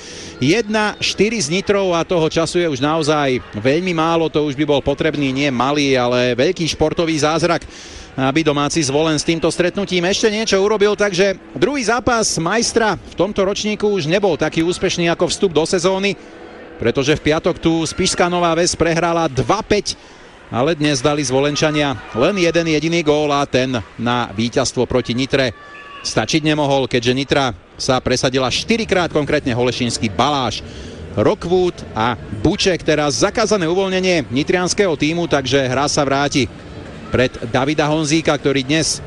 D: 1-4 z Nitrou a toho času je už naozaj veľmi málo, to už by bol potrebný nie malý, ale veľký športový zázrak, aby domáci Zvolen s týmto stretnutím ešte niečo urobil, takže druhý zápas majstra v tomto ročníku už nebol taký úspešný ako vstup do sezóny, pretože v piatok tu Spišská Nová Ves prehrala 2-5, ale dnes dali Zvolenčania len jeden jediný gól a ten na víťazstvo proti Nitre stačiť nemohol, keďže Nitra sa presadila 4-krát, konkrétne Holešínsky, Baláš, Rockwood a Buček. Teraz zakázané uvoľnenie nitrianskeho tímu, takže hra sa vráti pred Davida Honzíka, ktorý dnes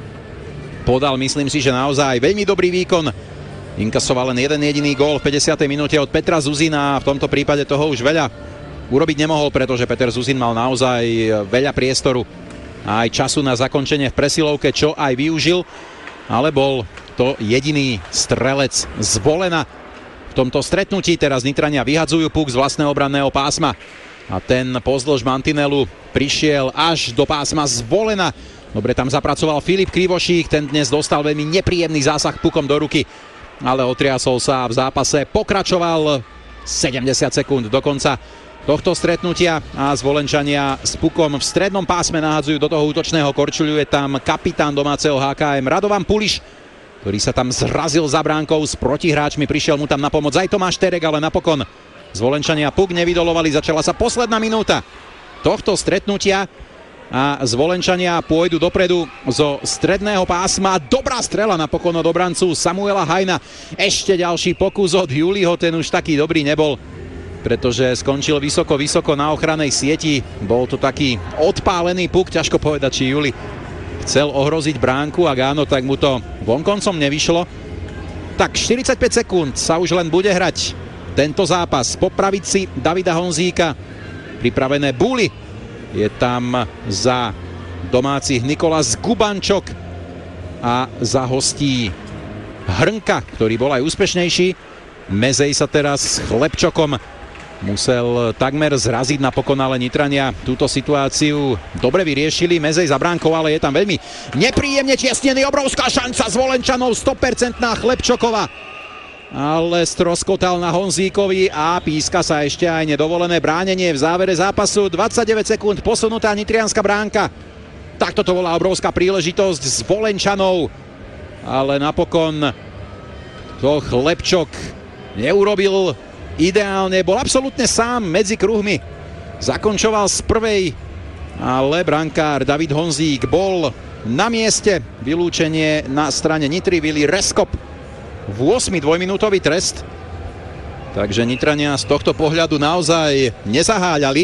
D: podal, myslím si, že naozaj veľmi dobrý výkon. Inkasoval len jeden jediný gól v 50. minúte od Petra Zuzina a v tomto prípade toho už veľa urobiť nemohol, pretože Peter Zuzin mal naozaj veľa priestoru a aj času na zakončenie v presilovke, čo aj využil, ale bol to jediný strelec Zvolena v tomto stretnutí. Teraz Nitrania vyhadzujú puk z vlastného obranného pásma a ten pozdĺž mantinelu prišiel až do pásma Zvolena. Dobre tam zapracoval Filip Krivošík, ten dnes dostal veľmi nepríjemný zásah pukom do ruky, ale otriasol sa a v zápase pokračoval 70 sekúnd do konca tohto stretnutia a Zvolenčania s pukom v strednom pásme nahadzujú do toho útočného korčuľu. Je tam kapitán domáceho HKM Radovan Puliš, ktorý sa tam zrazil za bránkou s protihráčmi, prišiel mu tam na pomoc aj Tomáš Terek, ale napokon Zvolenčania puk nevydolovali. Začala sa posledná minúta tohto stretnutia a Zvolenčania pôjdu dopredu zo stredného pásma. Dobrá strela napokon od obrancu Samuela Hajna. Ešte ďalší pokus od Juliho, ten už taký dobrý nebol, pretože skončil vysoko na ochrannej sieti. Bol to taký odpálený puk, ťažko povedať, či Juli chcel ohroziť bránku, ak áno, tak mu to vonkoncom nevyšlo. Tak 45 sekúnd sa už len bude hrať tento zápas. Po pravici Davida Honzíka pripravené Bully. Je tam za domácich Nikolas Gubančok a za hostí Hrnka, ktorý bol aj úspešnejší. Mezej sa teraz s Chlebčokom musel takmer zraziť, napokon ale Nitrania túto situáciu dobre vyriešili. Mezej za bránkou, ale je tam veľmi nepríjemne tiesnený, obrovská šanca Zvolenčanov, 100% Chlebčokova, ale stroskotal na Honzíkovi a píska sa ešte aj nedovolené bránenie v závere zápasu. 29 sekúnd posunutá nitrianska bránka. Takto to bola obrovská príležitosť Zvolenčanov, ale napokon to Chlebčok neurobil ideálne, bol absolútne sám medzi kruhmi, zakončoval z prvej, ale brankár David Honzík bol na mieste. Vylúčenie na strane Nitry, Vili Reskop v 8. dvojminútový trest, takže Nitrania z tohto pohľadu naozaj nezaháľali.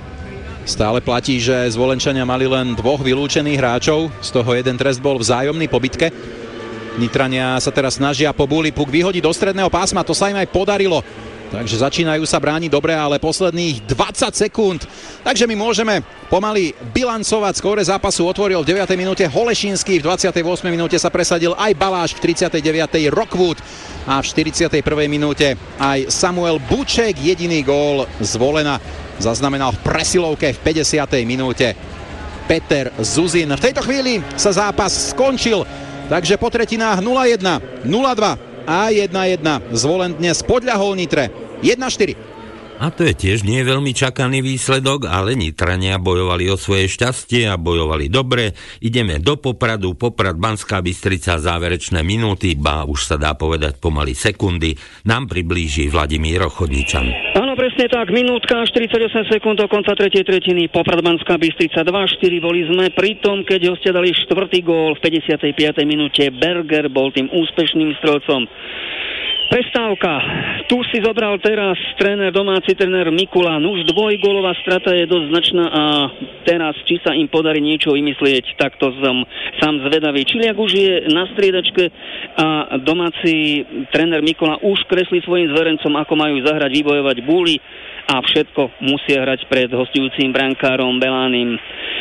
D: Stále platí, že Zvolenčania mali len 2 vylúčených hráčov, z toho jeden trest bol vzájomný po bitke. Nitrania sa teraz snažia po Bully puk vyhodiť do stredného pásma, to sa im aj podarilo. Takže začínajú sa brániť dobre, ale posledných 20 sekúnd. Takže my môžeme pomaly bilancovať. Skóre zápasu otvoril v 9. minúte Holešínsky, v 28. minúte sa presadil aj Baláš, v 39. Rockwood a v 41. minúte aj Samuel Buček. Jediný gól Zvolena zaznamenal v presilovke v 50. minúte Peter Zuzin. V tejto chvíli sa zápas skončil, takže po tretinách 0-1, 0-2 a 1-1. Zvolen dnes podľahol Nitre 1-4.
B: A to je tiež nie veľmi čakaný výsledok, ale Nitrania bojovali o svoje šťastie a bojovali dobre. Ideme do Popradu, Poprad Banská Bystrica, záverečné minúty, ba už sa dá povedať pomaly sekundy, nám priblíži Vladimír Chodničan.
E: Áno, presne tak, minútka 48 sekúnd do konca tretej tretiny, Poprad Banská Bystrica 2-4, boli sme pri tom, keď hostia dali štvrtý gól v 55. minúte, Berger bol tým úspešným strelcom. Prestávka. Tu si zobral teraz domáci tréner Mikulán. Už dvojgólová strata je dosť značná a teraz, či sa im podarí niečo vymyslieť, tak to som sám zvedavý. Čiliak už je na striedačke a domáci tréner Mikulán už kreslí svojim zverencom, ako majú zahrať, vybojovať búly a všetko musia hrať pred hostujúcim brankárom Belánim.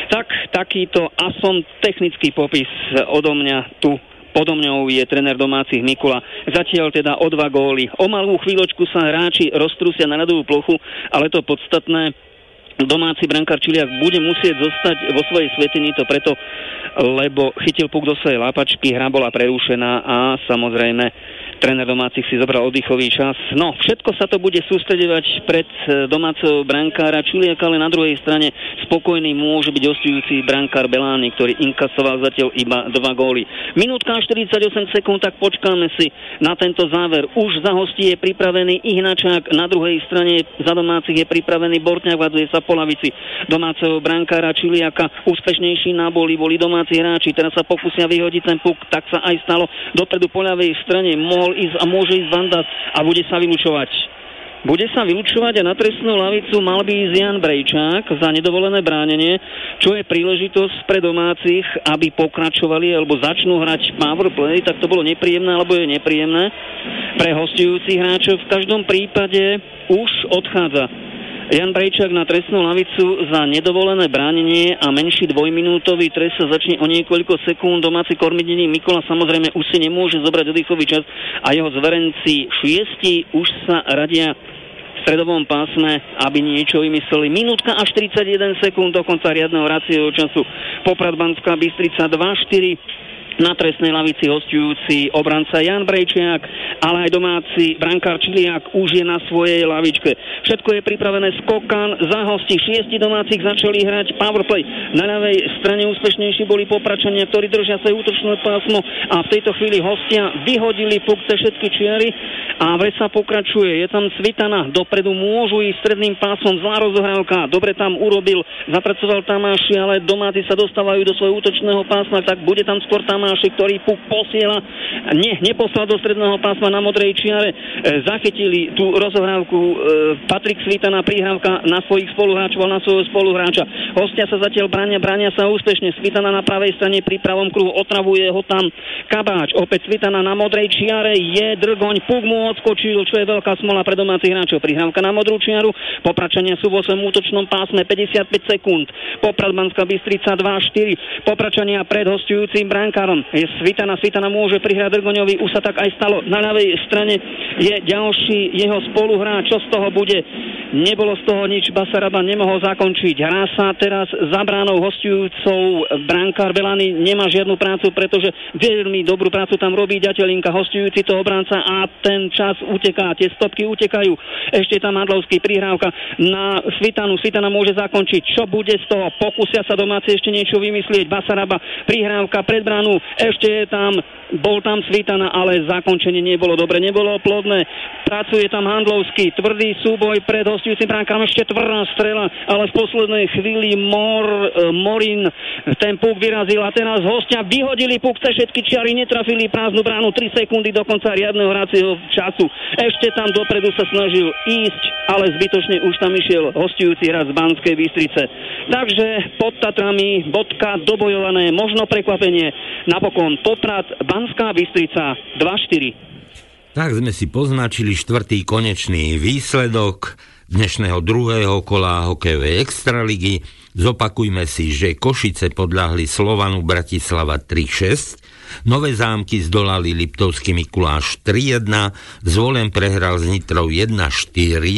E: Takýto aspoň technický popis odo mňa tu. Podo mňou je tréner domácich Mikula. Zatiaľ teda o 2 góly. O malú chvíľočku sa hráči roztrúsia na ľadovú plochu, ale to podstatné, domáci brankár Čiliak bude musieť zostať vo svojej svätyni, to preto, lebo chytil puk do svojej lapačky, hra bola prerušená a samozrejme tréner domácich si zobral oddychový čas. No, všetko sa to bude sústredovať pred domáceho brankára Čiliaka, ale na druhej strane spokojný môže byť hostujúci brankár Belány, ktorý inkasoval zatiaľ iba 2 góly. Minútka 48 sekúnd, tak počkáme si na tento záver. Už za hostí je pripravený Ihnačák, na druhej strane za domácich je pripravený Bortňák, vaduje sa po lavici domáceho brankára Čiliaka. Úspešnejší na boli boli domáci hráči, teraz sa pokúsia vyhodiť ten puk, tak sa aj stalo. Dopredu po ľavej strane mohol ísť a môže ísť Vandas a bude sa vylučovať. Bude sa vylučovať a na trestnú lavicu mal by ísť Jan Brejčák za nedovolené bránenie, čo je príležitosť pre domácich, aby pokračovali alebo začnú hrať power play, tak to bolo nepríjemné alebo je nepríjemné pre hostujúcich hráčov. V každom prípade už odchádza Jan Brejčák na trestnú lavicu za nedovolené bránenie a menší dvojminútový trest sa začne o niekoľko sekúnd. Domáci kormidení Mikola samozrejme už si nemôže zobrať oddychový čas a jeho zverenci 6 už sa radia v stredovom pásme, aby niečo vymysleli. Minútka a 41 sekúnd do konca riadneho hracieho času. Poprad Banská Bystrica 2-4. Na trestnej lavici hostujúci obranca Jan Brejčiak, ale aj domáci brankár Čiliak už je na svojej lavičke. Všetko je pripravené, Skokan za hosti, 6 domácich začali hrať powerplay. Na ľavej strane úspešnejší boli Popračania, ktorí držia sa útočné pásmo a v tejto chvíli hostia vyhodili puk cez všetky čiary a vec sa pokračuje. Je tam Svitana, dopredu môžu ísť stredným pásom, zlá rozohrávka, dobre tam urobil, zapracoval Tamáši, ale domáci sa dostávajú do svojho útočného pásma, tak bude tam skôr Tamáši, ktorý puk posiela, neposlal do stredného pásma na modrej čiare, zachytili tú rozohrávku Patrik Svitana, prihrávka na svojich spoluhráčov, na svojho spoluhráča. Hostia sa zatiaľ bránia sa úspešne. Svitana na pravej strane pri pravom kruhu, otravuje ho tam Kabáč, opäť Svitana na modrej čiare, je Drgoň, puk mu odskočil, čo je veľká smola pre domácich hráčov. Prihrávka na modrú čiaru, Popračania sú vo svojom útočnom pásme, 55 sekúnd. Poprad Banská Bystrica 2-4. Popračania pred hostujúcim brankárom. Je Svitana môže prihrať Drgoňovi, už sa tak aj stalo. Na ľavej strane je ďalší jeho spoluhráč, čo z toho bude? Nebolo z toho nič, Basaraba nemohol zakončiť. Hrá sa teraz za bránou hostujúcou, brankár Belany nemá žiadnu prácu, pretože veľmi dobrú prácu tam robí Ďatelinka, hostujúci toho obranca a ten čas uteká, tie stopky utekajú. Ešte tam Madlovský, prihrávka na Svitanu, Svitana môže zakončiť. Čo bude z toho? Pokúsia sa domáci ešte niečo vymyslieť. Basaraba, prihrávka pred bránu, ešte je tam, bol tam Svitana, ale zakončenie nebolo dobre, nebolo plodné. Pracuje tam Handlovský, tvrdý súboj pred hostujúcim brankárom, ešte tvrdá strela, ale v poslednej chvíli Morin ten puk vyrazil a teraz hostia vyhodili puk cez všetky čiary, netrafili prázdnu bránu, 3 sekundy do konca riadneho hracieho času. Ešte tam dopredu sa snažil ísť, ale zbytočne už tam išiel hostujúci hráč z Banskej Bystrice. Takže pod Tatrami bodka dobojované, možno prekvapenie. Napokon Poprad Banská Bystrica 2-4.
B: Tak sme si poznačili štvrtý konečný výsledok dnešného druhého kola hokejovej extraligy. Zopakujme si, že Košice podľahli Slovanu Bratislava 3-6, Nové Zámky zdolali Liptovský Mikuláš 3-1, Zvolen prehral s Nitrou 1-4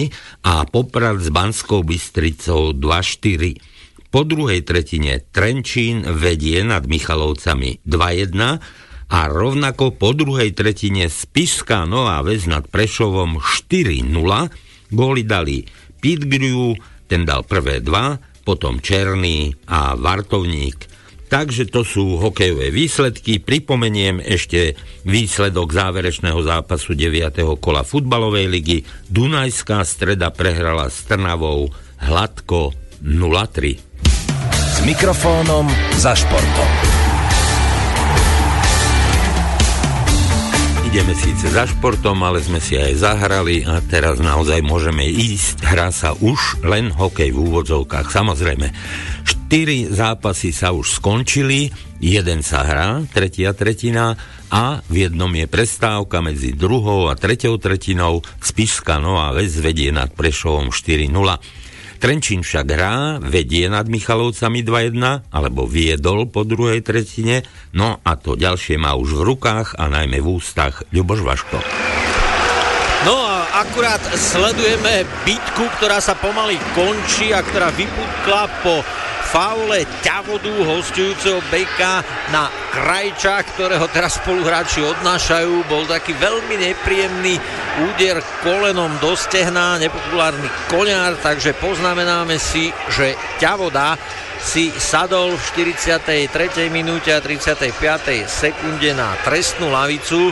B: a Poprad s Banskou Bystricou 2-4. Po druhej tretine Trenčín vedie nad Michalovcami 2-1 a rovnako po druhej tretine Spišská Nová Ves nad Prešovom 4-0. Góly dali Pitgriu, ten dal prvé 2, potom Černý a Vartovník. Takže to sú hokejové výsledky. Pripomeniem ešte výsledok záverečného zápasu 9. kola futbalovej ligy. Dunajská Streda prehrala s Trnavou hladko 0-3.
A: S mikrofónom za športom.
B: Ideme síce za športom, ale sme si aj zahrali a teraz naozaj môžeme ísť. Hrá sa už len hokej v úvodzovkách. Samozrejme, 4 zápasy sa už skončili, jeden sa hrá, tretia tretina a v jednom je prestávka medzi druhou a tretiou tretinou. Spišská Nová Ves vedie nad Prešovom 4-0. Trenčín však hrá, vedie nad Michalovcami 2-1, alebo viedol po druhej tretine, no a to ďalšie má už v rukách a najmä v ústach Ľuboš Vaško.
F: No a akurát sledujeme bitku, ktorá sa pomaly končí a ktorá vypukla po faule Ťavodu, hostujúceho beka na Krajča, ktorého teraz spoluhráči odnášajú. Bol taký veľmi nepríjemný úder kolenom do stehna, nepopulárny koňár, takže poznamenáme si, že Ťavoda si sadol v 43. minúte a 35. sekunde na trestnú lavicu.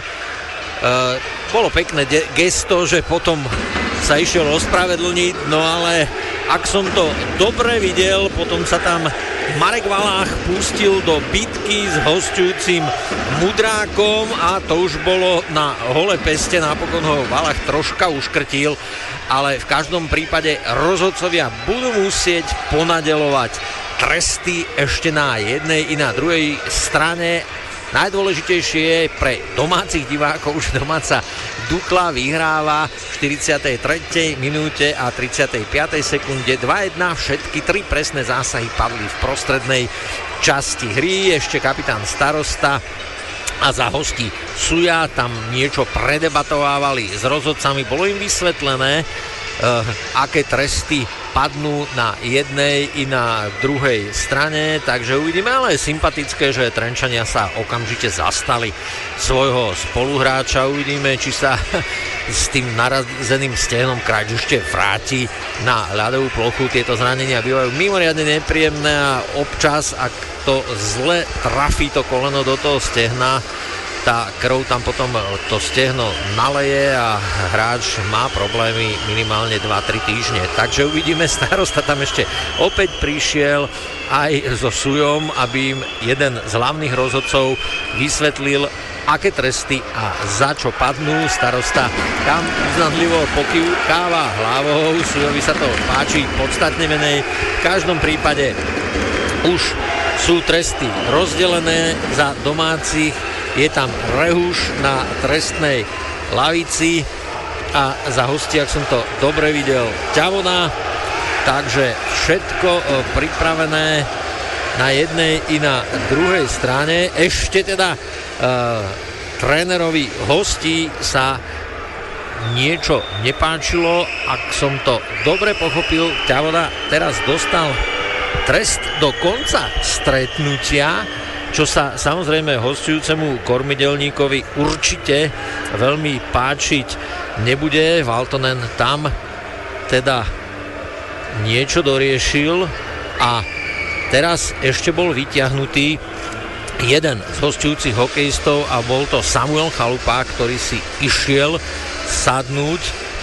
F: Bolo pekné gesto, že potom sa išiel ospravedlniť, no ale ak som to dobre videl, potom sa tam Marek Valách pustil do bitky s hostujúcim Mudrákom a to už bolo na holé peste, napokon ho Valách troška uškrtil, ale v každom prípade rozhodcovia budú musieť ponadeľovať tresty ešte na jednej i na druhej strane. Najdôležitejšie je pre domácich divákov, už domáca Dukla vyhráva v 43. minúte a 35. sekunde 2-1. Všetky 3 presné zásahy padli v prostrednej časti hry. Ešte kapitán Starosta a za hostí Suja tam niečo predebatovávali s rozhodcami. Bolo im vysvetlené, aké tresty padnú na jednej i na druhej strane, takže uvidíme, ale je sympatické, že Trenčania sa okamžite zastali svojho spoluhráča. Uvidíme, či sa s tým narazeným stehnom Krajč ešte vráti na ľadovú plochu. Tieto zranenia bývajú mimoriadne nepríjemné a občas, ak to zle trafí to koleno do toho stehna, tá krv tam potom to stehno naleje a hráč má problémy minimálne 2-3 týždne. Takže uvidíme, Starosta tam ešte opäť prišiel aj so Sujom, aby im jeden z hlavných rozhodcov vysvetlil, aké tresty a za čo padnú. Starosta tam uznanlivo pokývkáva hlavou, Sujovi sa to páči podstatne menej. V každom prípade už sú tresty rozdelené za domácich. Je tam Rehuš na trestnej lavici a za hostia, ak som to dobre videl, Ťavoda. Takže všetko pripravené na jednej i na druhej strane. Ešte teda trénerovi hostí sa niečo nepáčilo. Ak som to dobre pochopil, Ťavoda teraz dostal trest do konca stretnutia, čo sa samozrejme hostujúcemu kormidelníkovi určite veľmi páčiť nebude. Valtonen tam teda niečo doriešil a teraz ešte bol vyťahnutý jeden z hostujúcich hokejistov a bol to Samuel Chalupa, ktorý si išiel sadnúť.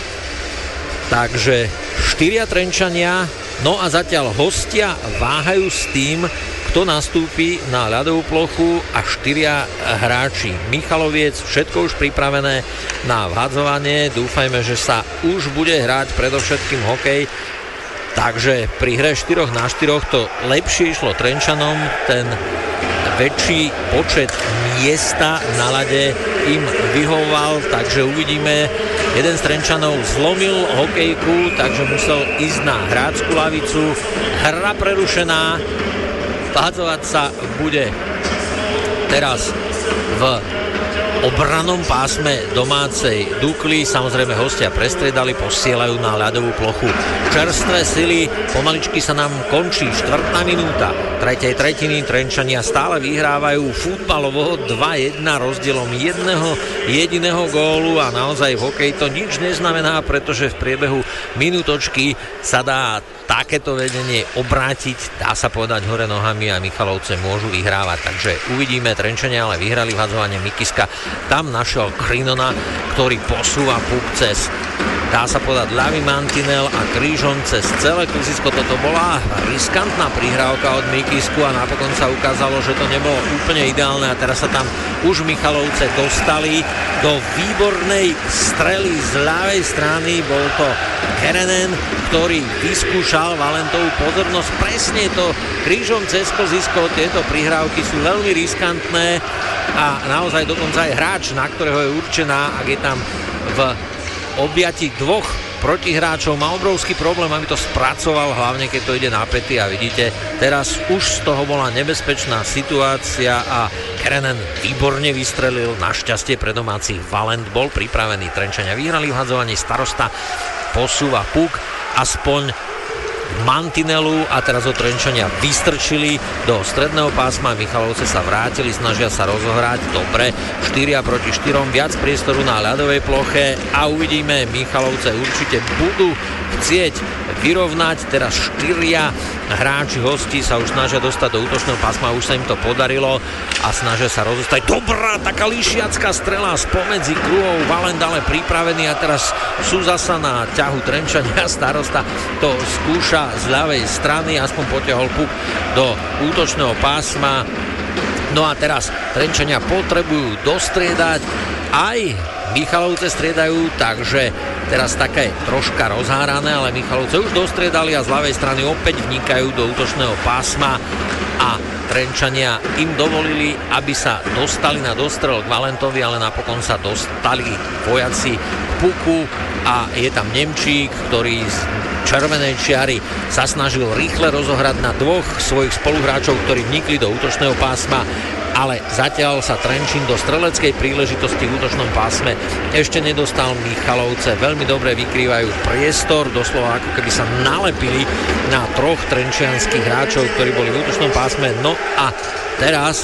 F: Takže 4 Trenčania, no a zatiaľ hostia váhajú s tým, kto nastúpi na ľadovú plochu a 4 hráči. Michaloviec, všetko už pripravené na vhadzovanie. Dúfajme, že sa už bude hrať predovšetkým hokej. Takže pri hre 4 na 4 to lepšie išlo Trenčanom. Ten väčší počet miesta na ľade im vyhovoval, takže uvidíme. Jeden z Trenčanov zlomil hokejku, takže musel ísť na hráčskú lavicu. Hra prerušená. Vhádzovať sa bude teraz v obranom pásme domácej Dukly. Samozrejme hostia prestriedali, posielajú na ľadovú plochu čerstvé sily. Pomaličky sa nám končí 4. minúta 3. tretiny. Trenčania stále vyhrávajú futbalovo 2-1 rozdielom jedného jediného gólu a naozaj v hokeji to nič neznamená, pretože v priebehu minútočky sa dá takéto vedenie obrátiť, dá sa povedať hore nohami a Michalovce môžu vyhrávať, takže uvidíme. Trenčania ale vyhrali vhadzovanie Mikiska, tam našiel Krinona, ktorý posúva puk cez, dá sa povedať, ľavý mantinel a krížom cez celé kluzisko. Toto bola riskantná prihrávka od Mikisku a napokon sa ukázalo, že to nebolo úplne ideálne a teraz sa tam už Michalovce dostali do výbornej strely z ľavej strany. Bol to Kerenen, ktorý vyskúšal Valentovú pozornosť. Presne to krížom cez kluzisko. Tieto prihrávky sú veľmi riskantné a naozaj dokonca aj hráč, na ktorého je určená, ak je tam v objati dvoch protihráčov, má obrovský problém, aby to spracoval, hlavne keď to ide na päty a vidíte, teraz už z toho bola nebezpečná situácia a Kerenen výborne vystrelil, našťastie pre domácich Valent bol pripravený. Trenčania vyhrali v hadzovaní, Starosta posúva puk aspoň mantinelu a teraz ho Trenčania vystrčili do stredného pásma. Michalovce sa vrátili, snažia sa rozohrať dobre, 4 proti 4, viac priestoru na ľadovej ploche a uvidíme, Michalovce určite budú chcieť vyrovnať. Teraz 4 hráči hostí sa už snažia dostať do útočného pásma, už sa im to podarilo a snažia sa rozostať. Dobrá, taká lišiacká strela spomedzi kruhov, Valent ale pripravený a teraz sú zasa na ťahu Trenčania. Starosta to skúša z ľavej strany, aspoň potiahol puk do útočného pásma. No a teraz Trenčania potrebujú dostriedať, aj Michalovce striedajú, takže teraz také troška rozhárané, ale Michalovce už dostriedali a z ľavej strany opäť vnikajú do útočného pásma a Trenčania im dovolili, aby sa dostali na dostrel k Valentovi, ale napokon sa dostali vojaci k puku a je tam Nemčík, ktorý z červenej čiary sa snažil rýchle rozohrať na dvoch svojich spoluhráčov, ktorí vnikli do útočného pásma, ale zatiaľ sa Trenčín do streleckej príležitosti v útočnom pásme ešte nedostal. Michalovce veľmi dobre vykrývajú priestor, doslova ako keby sa nalepili na troch trenčianskych hráčov, ktorí boli v útočnom pásme. No a teraz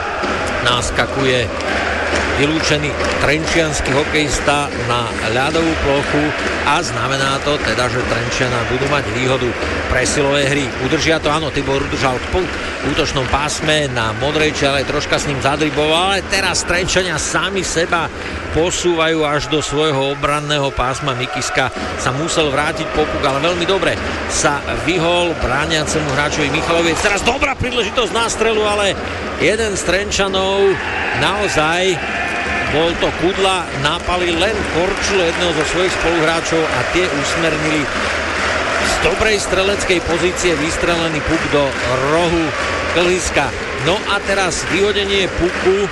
F: naskakuje vylúčený trenčiansky hokejista na ľadovú plochu a znamená to teda, že Trenčiana budú mať výhodu presilovej hry. Udržia to, áno, Tibor udržal puk v útočnom pásme na modrej čiare, troška s ním zadriboval, ale teraz Trenčania sami seba posúvajú až do svojho obranného pásma. Mikiska sa musel vrátiť po puk, ale veľmi dobre sa vyhol brániacemu hráčovi Michaloviec. Teraz dobrá príležitosť na strelu, ale jeden z Trenčanov naozaj, bol to Kudla, napali len korčulo jedného zo svojich spoluhráčov a tie usmernili z dobrej streleckej pozície vystrelený puk do rohu klziska. No a teraz vyhodenie puku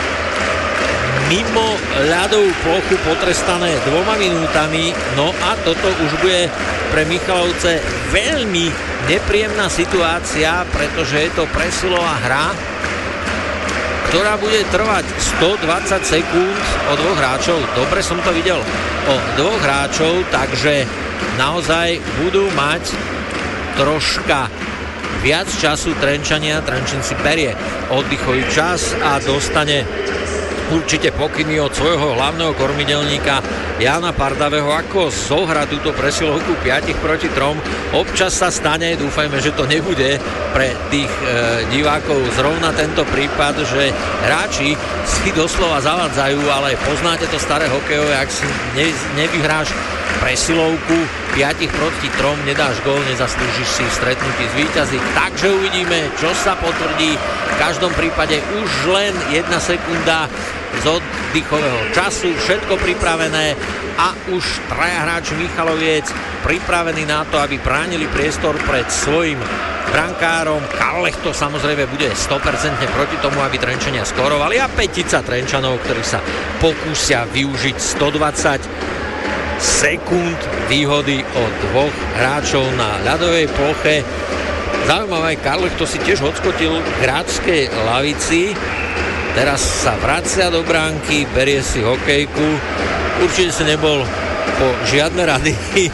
F: mimo ľadovú plochu potrestané 2 minútami. No a toto už bude pre Michalovce veľmi nepríjemná situácia, pretože je to presilová hra, ktorá bude trvať 120 sekúnd o 2 hráčov. Dobre som to videl, o 2 hráčov, takže naozaj budú mať troška viac času Trenčania. Trenčín si berie oddychový čas a dostane určite pokyny od svojho hlavného kormidelníka Jána Pardavého, ako zohrať túto presilovku 5 proti 3. Občas sa stane, dúfajme, že to nebude pre tých divákov zrovna tento prípad, že hráči si doslova zavadzajú, ale poznáte to staré hokejové, ak si nevyhráš presilovku 5 proti 3, nedáš gól, nezaslúžiš si stretnutí s víťazí. Takže uvidíme, čo sa potvrdí. V každom prípade už len 1 sekunda z oddychového času, všetko pripravené a už 3 hráči Michaloviec pripravení na to, aby bránili priestor pred svojim brankárom. Karlech to samozrejme bude 100% proti tomu, aby Trenčania skorovali a petica Trenčanov, ktorí sa pokúsia využiť 120 sekúnd výhody od 2 hráčov na ľadovej ploche. Zaujímavé, Karlech to si tiež odskotil k hráčskej lavici, Teraz sa vracia do bránky, berie si hokejku. Určite si nebol po žiadne rady,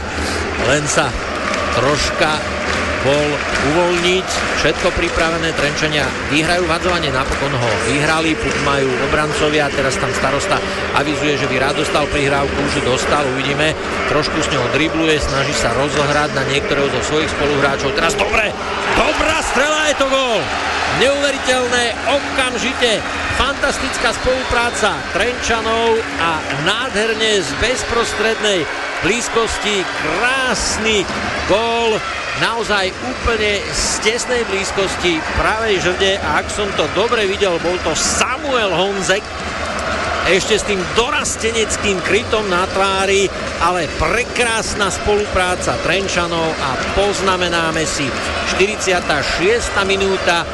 F: len sa troška bol uvoľniť. Všetko pripravené, Trenčania vyhrajú vadzovanie, napokon ho vyhrali, puk majú obrancovia, teraz tam starosta avizuje, že by rád dostal prihrávku, už ju dostal, uvidíme, trošku s ňou dribluje, snaží sa rozohrať na niektorého zo svojich spoluhráčov, teraz dobre, dobrá strela, je to gól, neuveriteľné, okamžite, fantastická spolupráca Trenčanov a nádherne z bezprostrednej blízkosti krásny gól, naozaj úplne z tesnej blízkosti pravej žrde a ak som to dobre videl, bol to Samuel Honzek, ešte s tým dorasteneckým krytom na tvári, ale prekrásna spolupráca Trenčanov a poznamenáme si 46. minúta,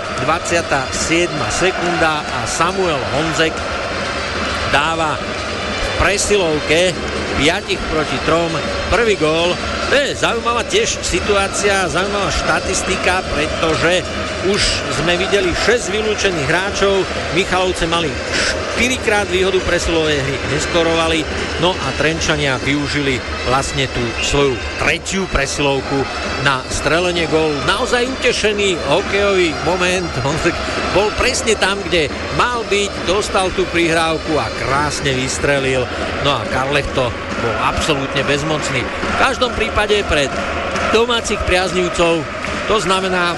F: 27. sekunda a Samuel Honzek dáva v presilovke 5 proti 3 prvý gól. To je zaujímavá tiež situácia, zaujímavá štatistika, pretože už sme videli 6 vylúčených hráčov, Michalovce mali 4-krát výhodu presilovej hry, neskorovali, no a Trenčania využili vlastne tú svoju tretiu presilovku na strelenie gólu. Naozaj utešený hokejový moment, on bol presne tam, kde mal byť, dostal tú prihrávku a krásne vystrelil, no a Karlechto bol absolútne bezmocný. V každom prípade pre domácich priaznivcov to znamená,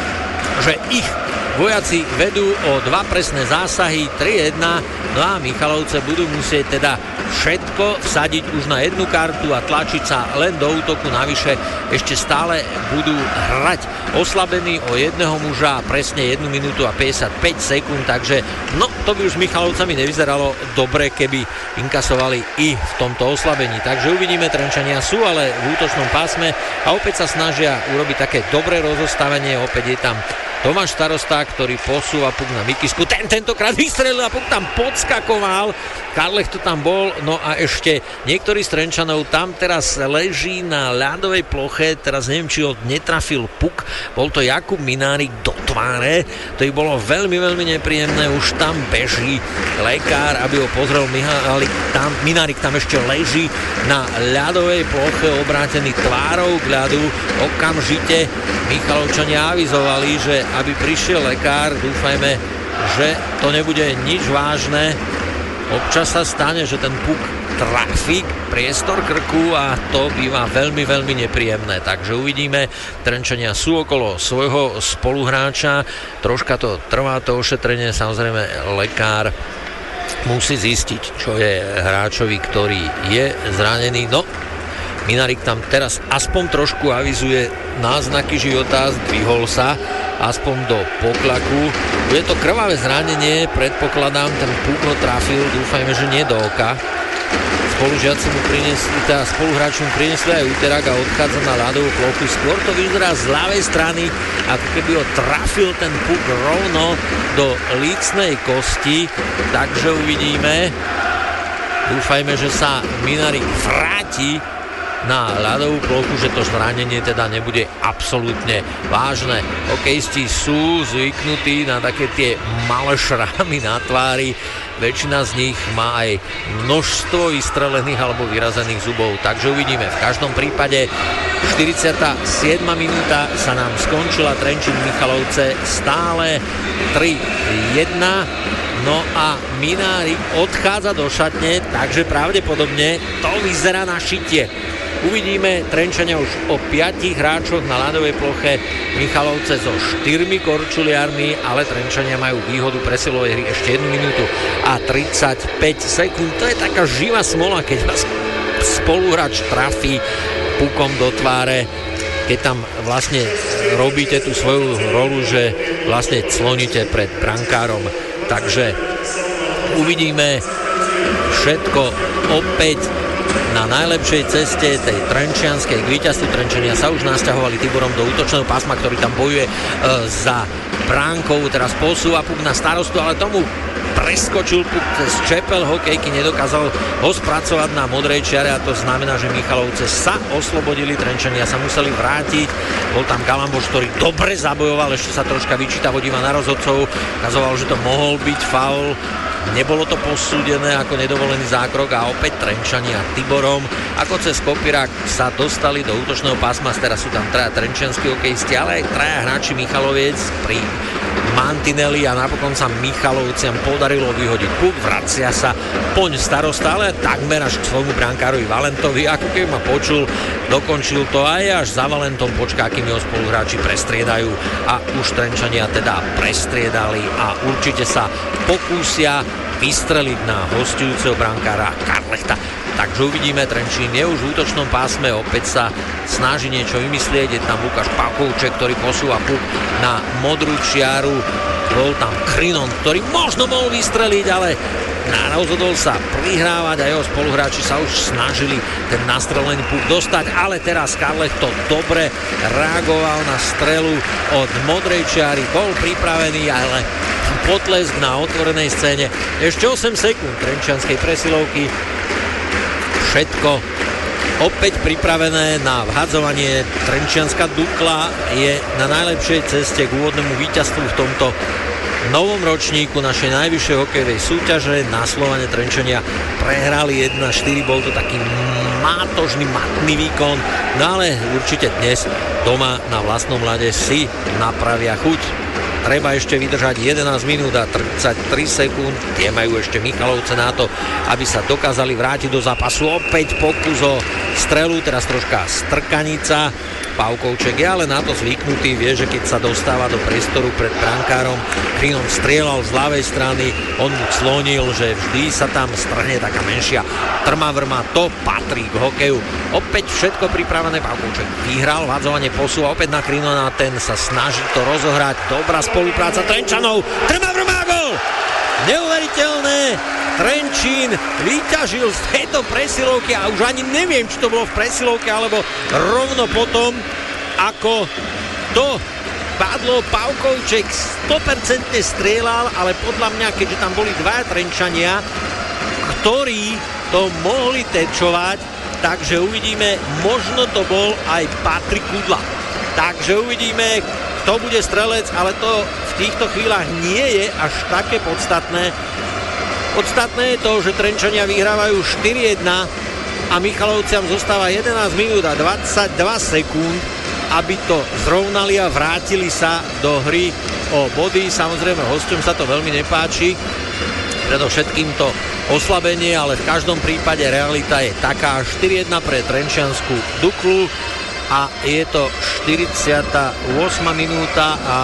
F: že ich vojaci vedú o 2 presné zásahy, 3-1, no a Michalovce budú musieť teda všetko vsadiť už na jednu kartu a tlačiť sa len do útoku. Navyše ešte stále budú hrať oslabení o jedného muža presne 1 minútu a 55 sekúnd, takže no to by už Michalovcami nevyzeralo dobre, keby inkasovali i v tomto oslabení. Takže uvidíme, Trenčania sú ale v útočnom pásme a opäť sa snažia urobiť také dobré rozostavenie, opäť je tam Tomáš Starosta, ktorý posúva puk na Mikisku, tentokrát vystrelil a puk tam podskakoval, Karlech tu tam bol, no a ešte niektorý z Trenčanov tam teraz leží na ľadovej ploche, teraz neviem, či ho netrafil puk, bol to Jakub Minárik do tváre, to by bolo veľmi, veľmi nepríjemné, už tam beží lekár, aby ho pozrel, Minárik tam ešte leží na ľadovej ploche, obrátený tvárou k ľadu, okamžite Michalovčania avizovali, že aby prišiel lekár, dúfajme, že to nebude nič vážne. Občas sa stane, že ten puk trafí priestor krku a to býva veľmi, veľmi nepríjemné. Takže uvidíme, Trenčania sú okolo svojho spoluhráča, troška to trvá to ošetrenie, samozrejme lekár musí zistiť, čo je hráčovi, ktorý je zranený. No, Minarik tam teraz aspoň trošku avizuje náznaky života, zdvihol sa aspoň do poklaku. Bude to krvavé zranenie, predpokladám, ten puk ho trafil, dúfajme, že nie do oka. Spolužiaci mu priniesli, teda spoluhráči mu priniesli aj úterák a odchádza na ľadovú plochu. Skôr to vyzerá z ľavej strany, ako keby ho trafil ten puk rovno do lícnej kosti, takže uvidíme. Dúfajme, že sa Minarik vráti na ľadovú plochu, že to zranenie teda nebude absolútne vážne. Hokejisti sú zvyknutí na také tie malé šrámy na tvári, väčšina z nich má aj množstvo vystrelených alebo vyrazených zubov, takže uvidíme. V každom prípade 47. minúta sa nám skončila, Trenčín Michalovce stále 3-1. No a Minárik odchádza do šatne, takže pravdepodobne to vyzerá na šitie. Uvidíme, Trenčania už o 5 hráčoch na ľadovej ploche, Michalovce so 4 korčuliarmi, ale Trenčania majú výhodu presilovej hry ešte 1 minútu a 35 sekúnd. To je taká živá smola, keď vás spoluhráč trafí pukom do tváre, keď tam vlastne robíte tú svoju rolu, že vlastne cloníte pred brankárom. Takže uvidíme všetko opäť na najlepšej ceste tej trenčianskej k víťazstvu. Trenčania sa už nasťahovali Tiborom do útočného pásma, ktorý tam bojuje za bránkou. Teraz posúva puk na Starostu, ale tomu preskočil puk cez čepel hokejky, nedokázal ho spracovať na modrej čiare a to znamená, že Michalovce sa oslobodili, Trenčania sa museli vrátiť. Bol tam Galamboš, ktorý dobre zabojoval, ešte sa troška vyčítavo díva na rozhodcov, ukazoval, že to mohol byť faul. Nebolo to posúdené ako nedovolený zákrok a opäť Trenčania Tiborom ako cez kopírák sa dostali do útočného pásma. Teraz sú tam traja trenčianski hokejisti, ale aj traja hráči Michaloviec pri mantineli a napokon sa Michalovciam podarilo vyhodiť puk, vracia sa poň starosta, ale takmer až k svojmu brankárovi Valentovi, ako keby ma počul, dokončil to aj až za Valentom, počká, kým jeho spoluhráči prestriedajú a už Trenčania teda prestriedali a určite sa pokúsia vystreliť na hosťujúceho brankára Karlechta. Takže uvidíme, Trenčín je už v útočnom pásme, opäť sa snaží niečo vymyslieť, je tam Lukáš Pavkovček, ktorý posúva puk na modrú čiaru, bol tam Krinon, ktorý možno mohol vystreliť, ale rozhodol sa prihrávať a jeho spoluhráči sa už snažili ten nastrelený puk dostať, ale teraz Karlech to dobre reagoval na strelu od modrej čiary, bol pripravený, ale potlesk na otvorenej scéne. Ešte 8 sekúnd trenčianskej presilovky. Všetko opäť pripravené na vhadzovanie. Trenčianska Dukla je na najlepšej ceste k úvodnému víťazstvu v tomto novom ročníku našej najvyššej hokejovej súťaže. Na Slovane Trenčania prehrali 1-4, bol to taký mátožný, matný výkon, no ale určite dnes doma na vlastnom ľade si napravia chuť. Treba ešte vydržať 11 minút a 33 sekúnd. Tie majú ešte Michalovce na to, aby sa dokázali vrátiť do zápasu. Opäť pokus o strelu, teraz troška strkanica. Pavkovček je ale na to zvyknutý, vie, že keď sa dostáva do priestoru pred brankárom, Krinon strieľal z ľavej strany, on mu clonil, že vždy sa tam strhne taká menšia trmavrma, to patrí k hokeju. Opäť všetko pripravené, Pavkovček vyhral, vadzovanie posúva opäť na Krinona, ten sa snaží to rozohrať, dobrá spolupráca Trenčanov, trmavrma, gol! Neuveriteľné! Trenčín vyťažil z tejto presilovky a už ani neviem, či to bolo v presilovke alebo rovno potom, ako to padlo. Pavkovček 100% strieľal, ale podľa mňa, keďže tam boli dvaja Trenčania, ktorí to mohli tečovať, takže uvidíme, možno to bol aj Patrik Kudla. Takže uvidíme, kto bude strelec, ale to v týchto chvíľach nie je až také podstatné. Podstatné je to, že Trenčania vyhrávajú 4-1 a Michalovciam zostáva 11 minút a 22 sekúnd, aby to zrovnali a vrátili sa do hry o body. Samozrejme, hosťom sa to veľmi nepáči, predovšetkým to oslabenie, ale v každom prípade realita je taká. 4-1 pre Trenčiansku Duklu a je to 48 minúta a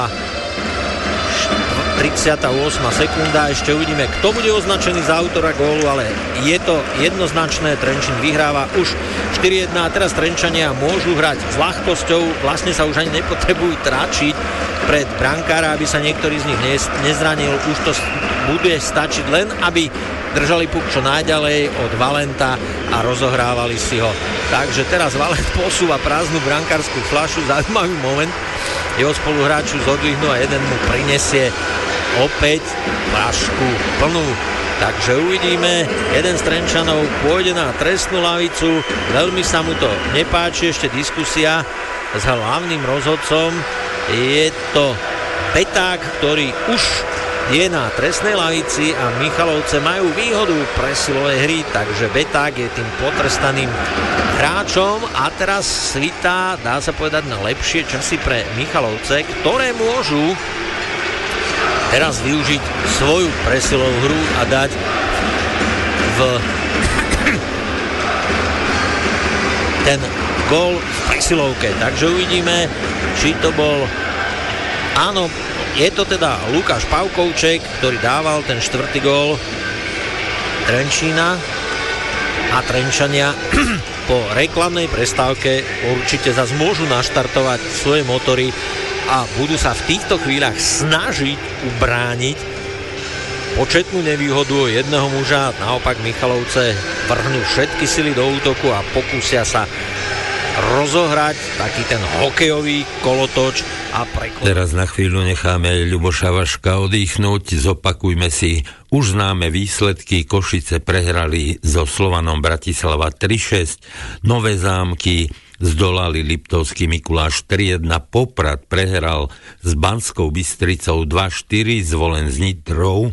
F: 38 sekunda, ešte uvidíme, kto bude označený za autora gólu, ale je to jednoznačné, Trenčín vyhráva už 4-1 a teraz Trenčania môžu hrať s ľahkosťou, vlastne sa už ani nepotrebujú tlačiť pred brankára, aby sa niektorý z nich nezranil, už to bude stačiť len, aby držali puk čo najďalej od Valenta a rozohrávali si ho. Takže teraz Valent posúva prázdnu brankárskú fľašu, zaujímavý moment, jeho spoluhráču zodvihnú a jeden mu prinesie opäť fľašku plnú. Takže uvidíme, jeden z Trenčanov pôjde na trestnú lavicu, veľmi sa mu to nepáči, ešte diskusia s hlavným rozhodcom, je to Peták, ktorý už je na trestnej lavici a Michalovce majú výhodu presilovej hry, takže Beták je tým potrestaným hráčom a teraz svitá, dá sa povedať, na lepšie časy pre Michalovce, ktoré môžu teraz využiť svoju presilovú hru a dať ten gól v presilovke. Takže uvidíme, či to bol... Áno, je to teda Lukáš Pavkovček, ktorý dával ten štvrtý gól Trenčína a Trenčania po reklamnej prestávke určite zase môžu naštartovať svoje motory a budú sa v týchto chvíľach snažiť ubrániť početnú nevýhodu jedného muža. Naopak Michalovce vrhnú všetky sily do útoku a pokúsia sa rozohrať taký ten hokejový kolotoč a
B: Teraz na chvíľu necháme Ľuboša Vaška oddychnúť, zopakujme si už známe výsledky. Košice prehrali so Slovanom Bratislava 3-6, Nové Zámky zdolali Liptovský Mikuláš 3-1, Poprad prehral s Banskou Bystricou 2-4, Zvolen s Nitrou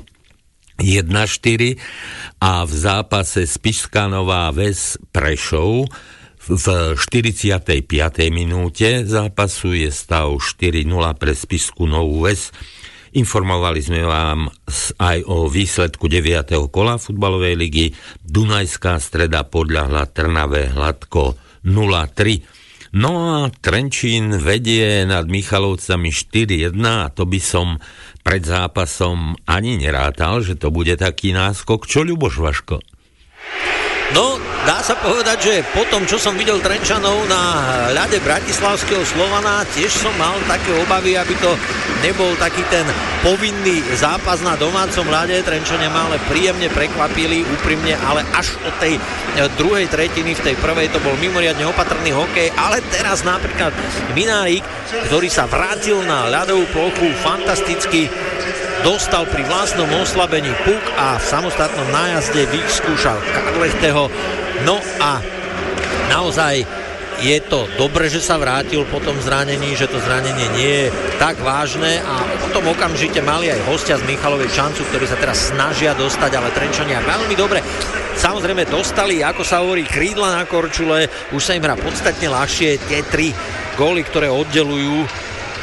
B: 1-4 a v zápase Spišská Nová Ves Prešov v 45. minúte zápasu je stav 4-0 pre Spišskú Novú Ves. Informovali sme vám aj o výsledku 9. kola futbalovej ligy. Dunajská Streda podľahla Trnave hladko 0-3. No a Trenčín vedie nad Michalovcami 4-1 a to by som pred zápasom ani nerátal, že to bude taký náskok. Čo, Ľuboš Vaško?
F: No, dá sa povedať, že po tom, čo som videl Trenčanov na ľade bratislavského Slovana, tiež som mal také obavy, aby to nebol taký ten povinný zápas na domácom ľade. Trenčania ma ale príjemne prekvapili, úprimne, ale až od tej druhej tretiny, v tej prvej to bol mimoriadne opatrný hokej, ale teraz napríklad Minárik, ktorý sa vrátil na ľadovú plochu, fantasticky dostal pri vlastnom oslabení puk a v samostatnom nájazde vyskúšal Karlechtého. No a naozaj je to dobre, že sa vrátil po tom zranení, že to zranenie nie je tak vážne a potom okamžite mali aj hostia z Michalovej šancu, ktorí sa teraz snažia dostať, ale Trenčania veľmi dobre. Samozrejme dostali, ako sa hovorí, krídla na Korčule, už sa im hrá podstatne ľahšie, tie 3 góly, ktoré oddelujú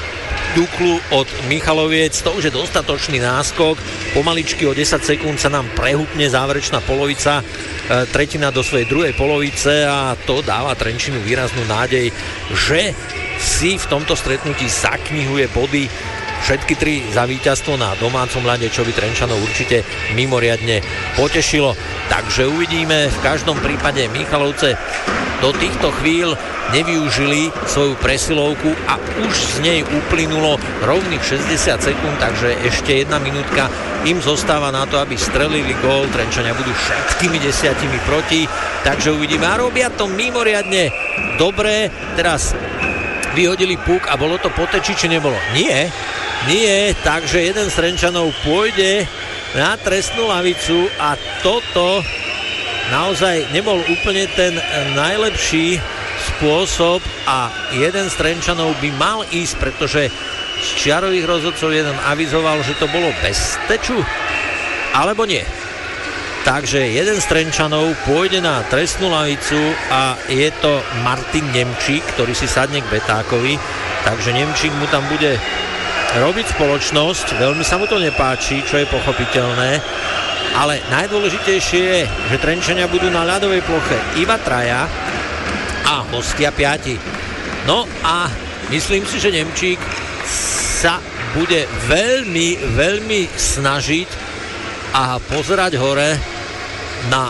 F: Duklu od Michaloviec, to už je dostatočný náskok. Pomaličky o 10 sekúnd sa nám prehúpne záverečná polovica, tretina do svojej druhej polovice a to dáva Trenčínu výraznú nádej, že si v tomto stretnutí zaknihuje body, všetky 3 za víťazstvo na domácom ľade, čo by Trenčanov určite mimoriadne potešilo. Takže uvidíme, v každom prípade Michalovce do týchto chvíľ nevyužili svoju presilovku a už z nej uplynulo rovných 60 sekúnd, takže ešte 1 minútka im zostáva na to, aby strelili gól. Trenčania budú všetkými 10 proti, takže uvidíme. A robia to mimoriadne dobre. Teraz vyhodili puk a bolo to po teči, či nebolo? Nie, takže jeden z Trenčanov pôjde na trestnú lavicu a toto naozaj nebol úplne ten najlepší spôsob a jeden z Trenčanov by mal ísť, pretože z čiarových rozhodcov jeden avizoval, že to bolo bez teču, alebo nie. Takže jeden z Trenčanov pôjde na trestnú lavicu a je to Martin Nemčík, ktorý si sadne k Betákovi, takže Nemčík mu tam bude robiť spoločnosť, veľmi sa mu to nepáči, čo je pochopiteľné, ale najdôležitejšie je, že Trenčania budú na ľadovej ploche iba 3 a hostia 5. No a myslím si, že Nemčík sa bude veľmi, veľmi snažiť a pozerať hore na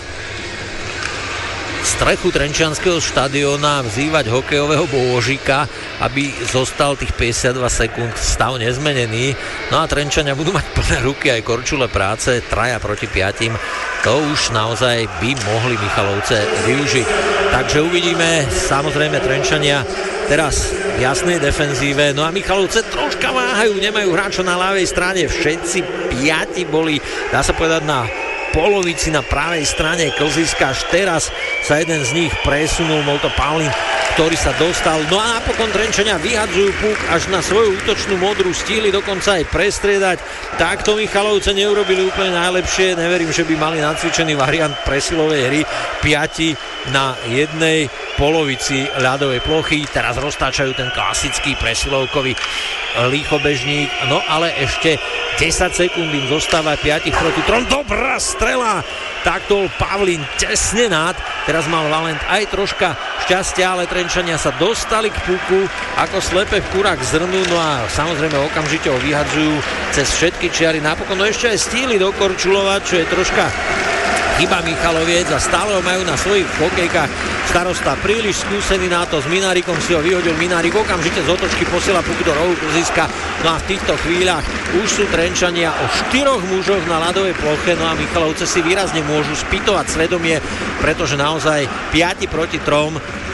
F: strechu Trenčianskeho štadióna a vzývať hokejového bôžika, aby zostal tých 52 sekúnd stav nezmenený. No a Trenčania budú mať plné ruky aj Korčule práce, 3 proti 5. To už naozaj by mohli Michalovce využiť. Takže uvidíme, samozrejme Trenčania teraz v jasnej defenzíve, no a Michalovce troška váhajú, nemajú hráča na ľavej strane, všetci 5 boli, dá sa povedať, na polovici na pravej strane klziska, až teraz sa jeden z nich presunul, bol to Pavlín, ktorý sa dostal, no a napokon Trenčania vyhadzujú puk až na svoju útočnú modru, stihli dokonca aj prestriedať, takto Michalovce neurobili úplne najlepšie, neverím, že by mali nacvičený variant presilovej hry, 5 na jednej polovici ľadovej plochy, teraz roztáčajú ten klasický presilovkový líchobežník, no ale ešte 10 sekúnd im zostáva, 5 proti 3, dobrá strela, takto Pavlín tesne nad, teraz mal Valent aj troška šťastia, ale Trenčania sa dostali k puku ako slepe v kurách zrnu, no a samozrejme okamžite ho vyhadzujú cez všetky čiary, napokon ho ešte aj stíli dokorčulovať, čo je troška chyba Michaloviec a stále ho majú na svojich hokejkách. Starosta príliš skúsený na to, s Minárikom si ho vyhodil, Minárik okamžite z otočky posiela puk do rohu klziska, no a v týchto chvíľach už sú Trenčania o 4 mužoch na ľadovej ploche, no a Michalovce si výrazne môžu spytovať svedomie, pretože naozaj 5 proti 3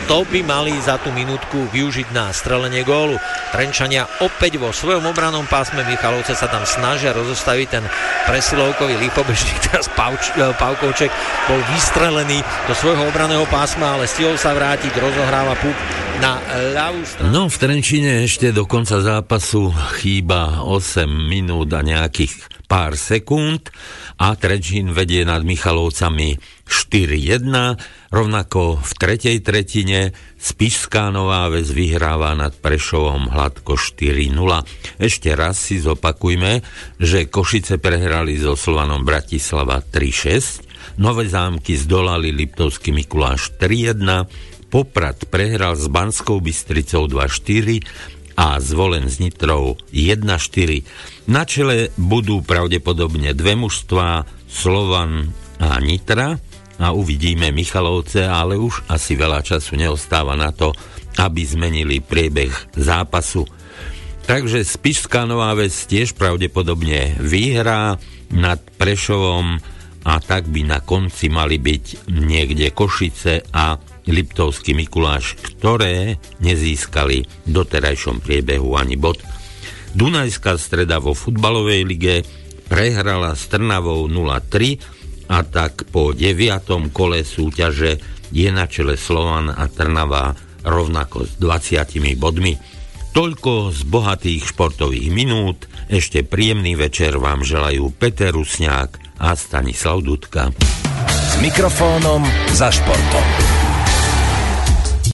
F: to by mali za tú minútku využiť na strelenie gólu. Trenčania opäť vo svojom obranom pásme, Michalovce sa tam snažia rozostaviť ten presilovkový lípobežník, teraz Pavkovček bol vystrelený do svojho obraného pásma, ale stihol sa vrátiť, rozohráva puk na ľavú stranu.
B: No, v Trenčine ešte do konca zápasu chýba 8 minút a nejakých pár sekúnd a Trenčín vedie nad Michalovcami 4-1, rovnako v tretej tretine Spišská Nová Ves vyhráva nad Prešovom hladko 4-0. Ešte raz si zopakujme, že Košice prehrali so Slovanom Bratislava 3-6, Nové Zámky zdolali Liptovský Mikuláš 3-1, Poprad prehral s Banskou Bystricou 2-4 a Zvolen s Nitrou 1-4. Na čele budú pravdepodobne dve mužstvá, Slovan a Nitra, a uvidíme Michalovce, ale už asi veľa času neostáva na to, aby zmenili priebeh zápasu. Takže Spišská Nová Ves tiež pravdepodobne vyhrá nad Prešovom a tak by na konci mali byť niekde Košice a Liptovský Mikuláš, ktoré nezískali v doterajšom priebehu ani bod. Dunajská Streda vo futbalovej lige prehrala s Trnavou 0-3 a tak po 9. kole súťaže je na čele Slovan a Trnava rovnako s 20 bodmi. Toľko z bohatých športových minút. Ešte príjemný večer vám želajú Peter Rusňák a Stanislav Dudka.
A: S mikrofónom za športom.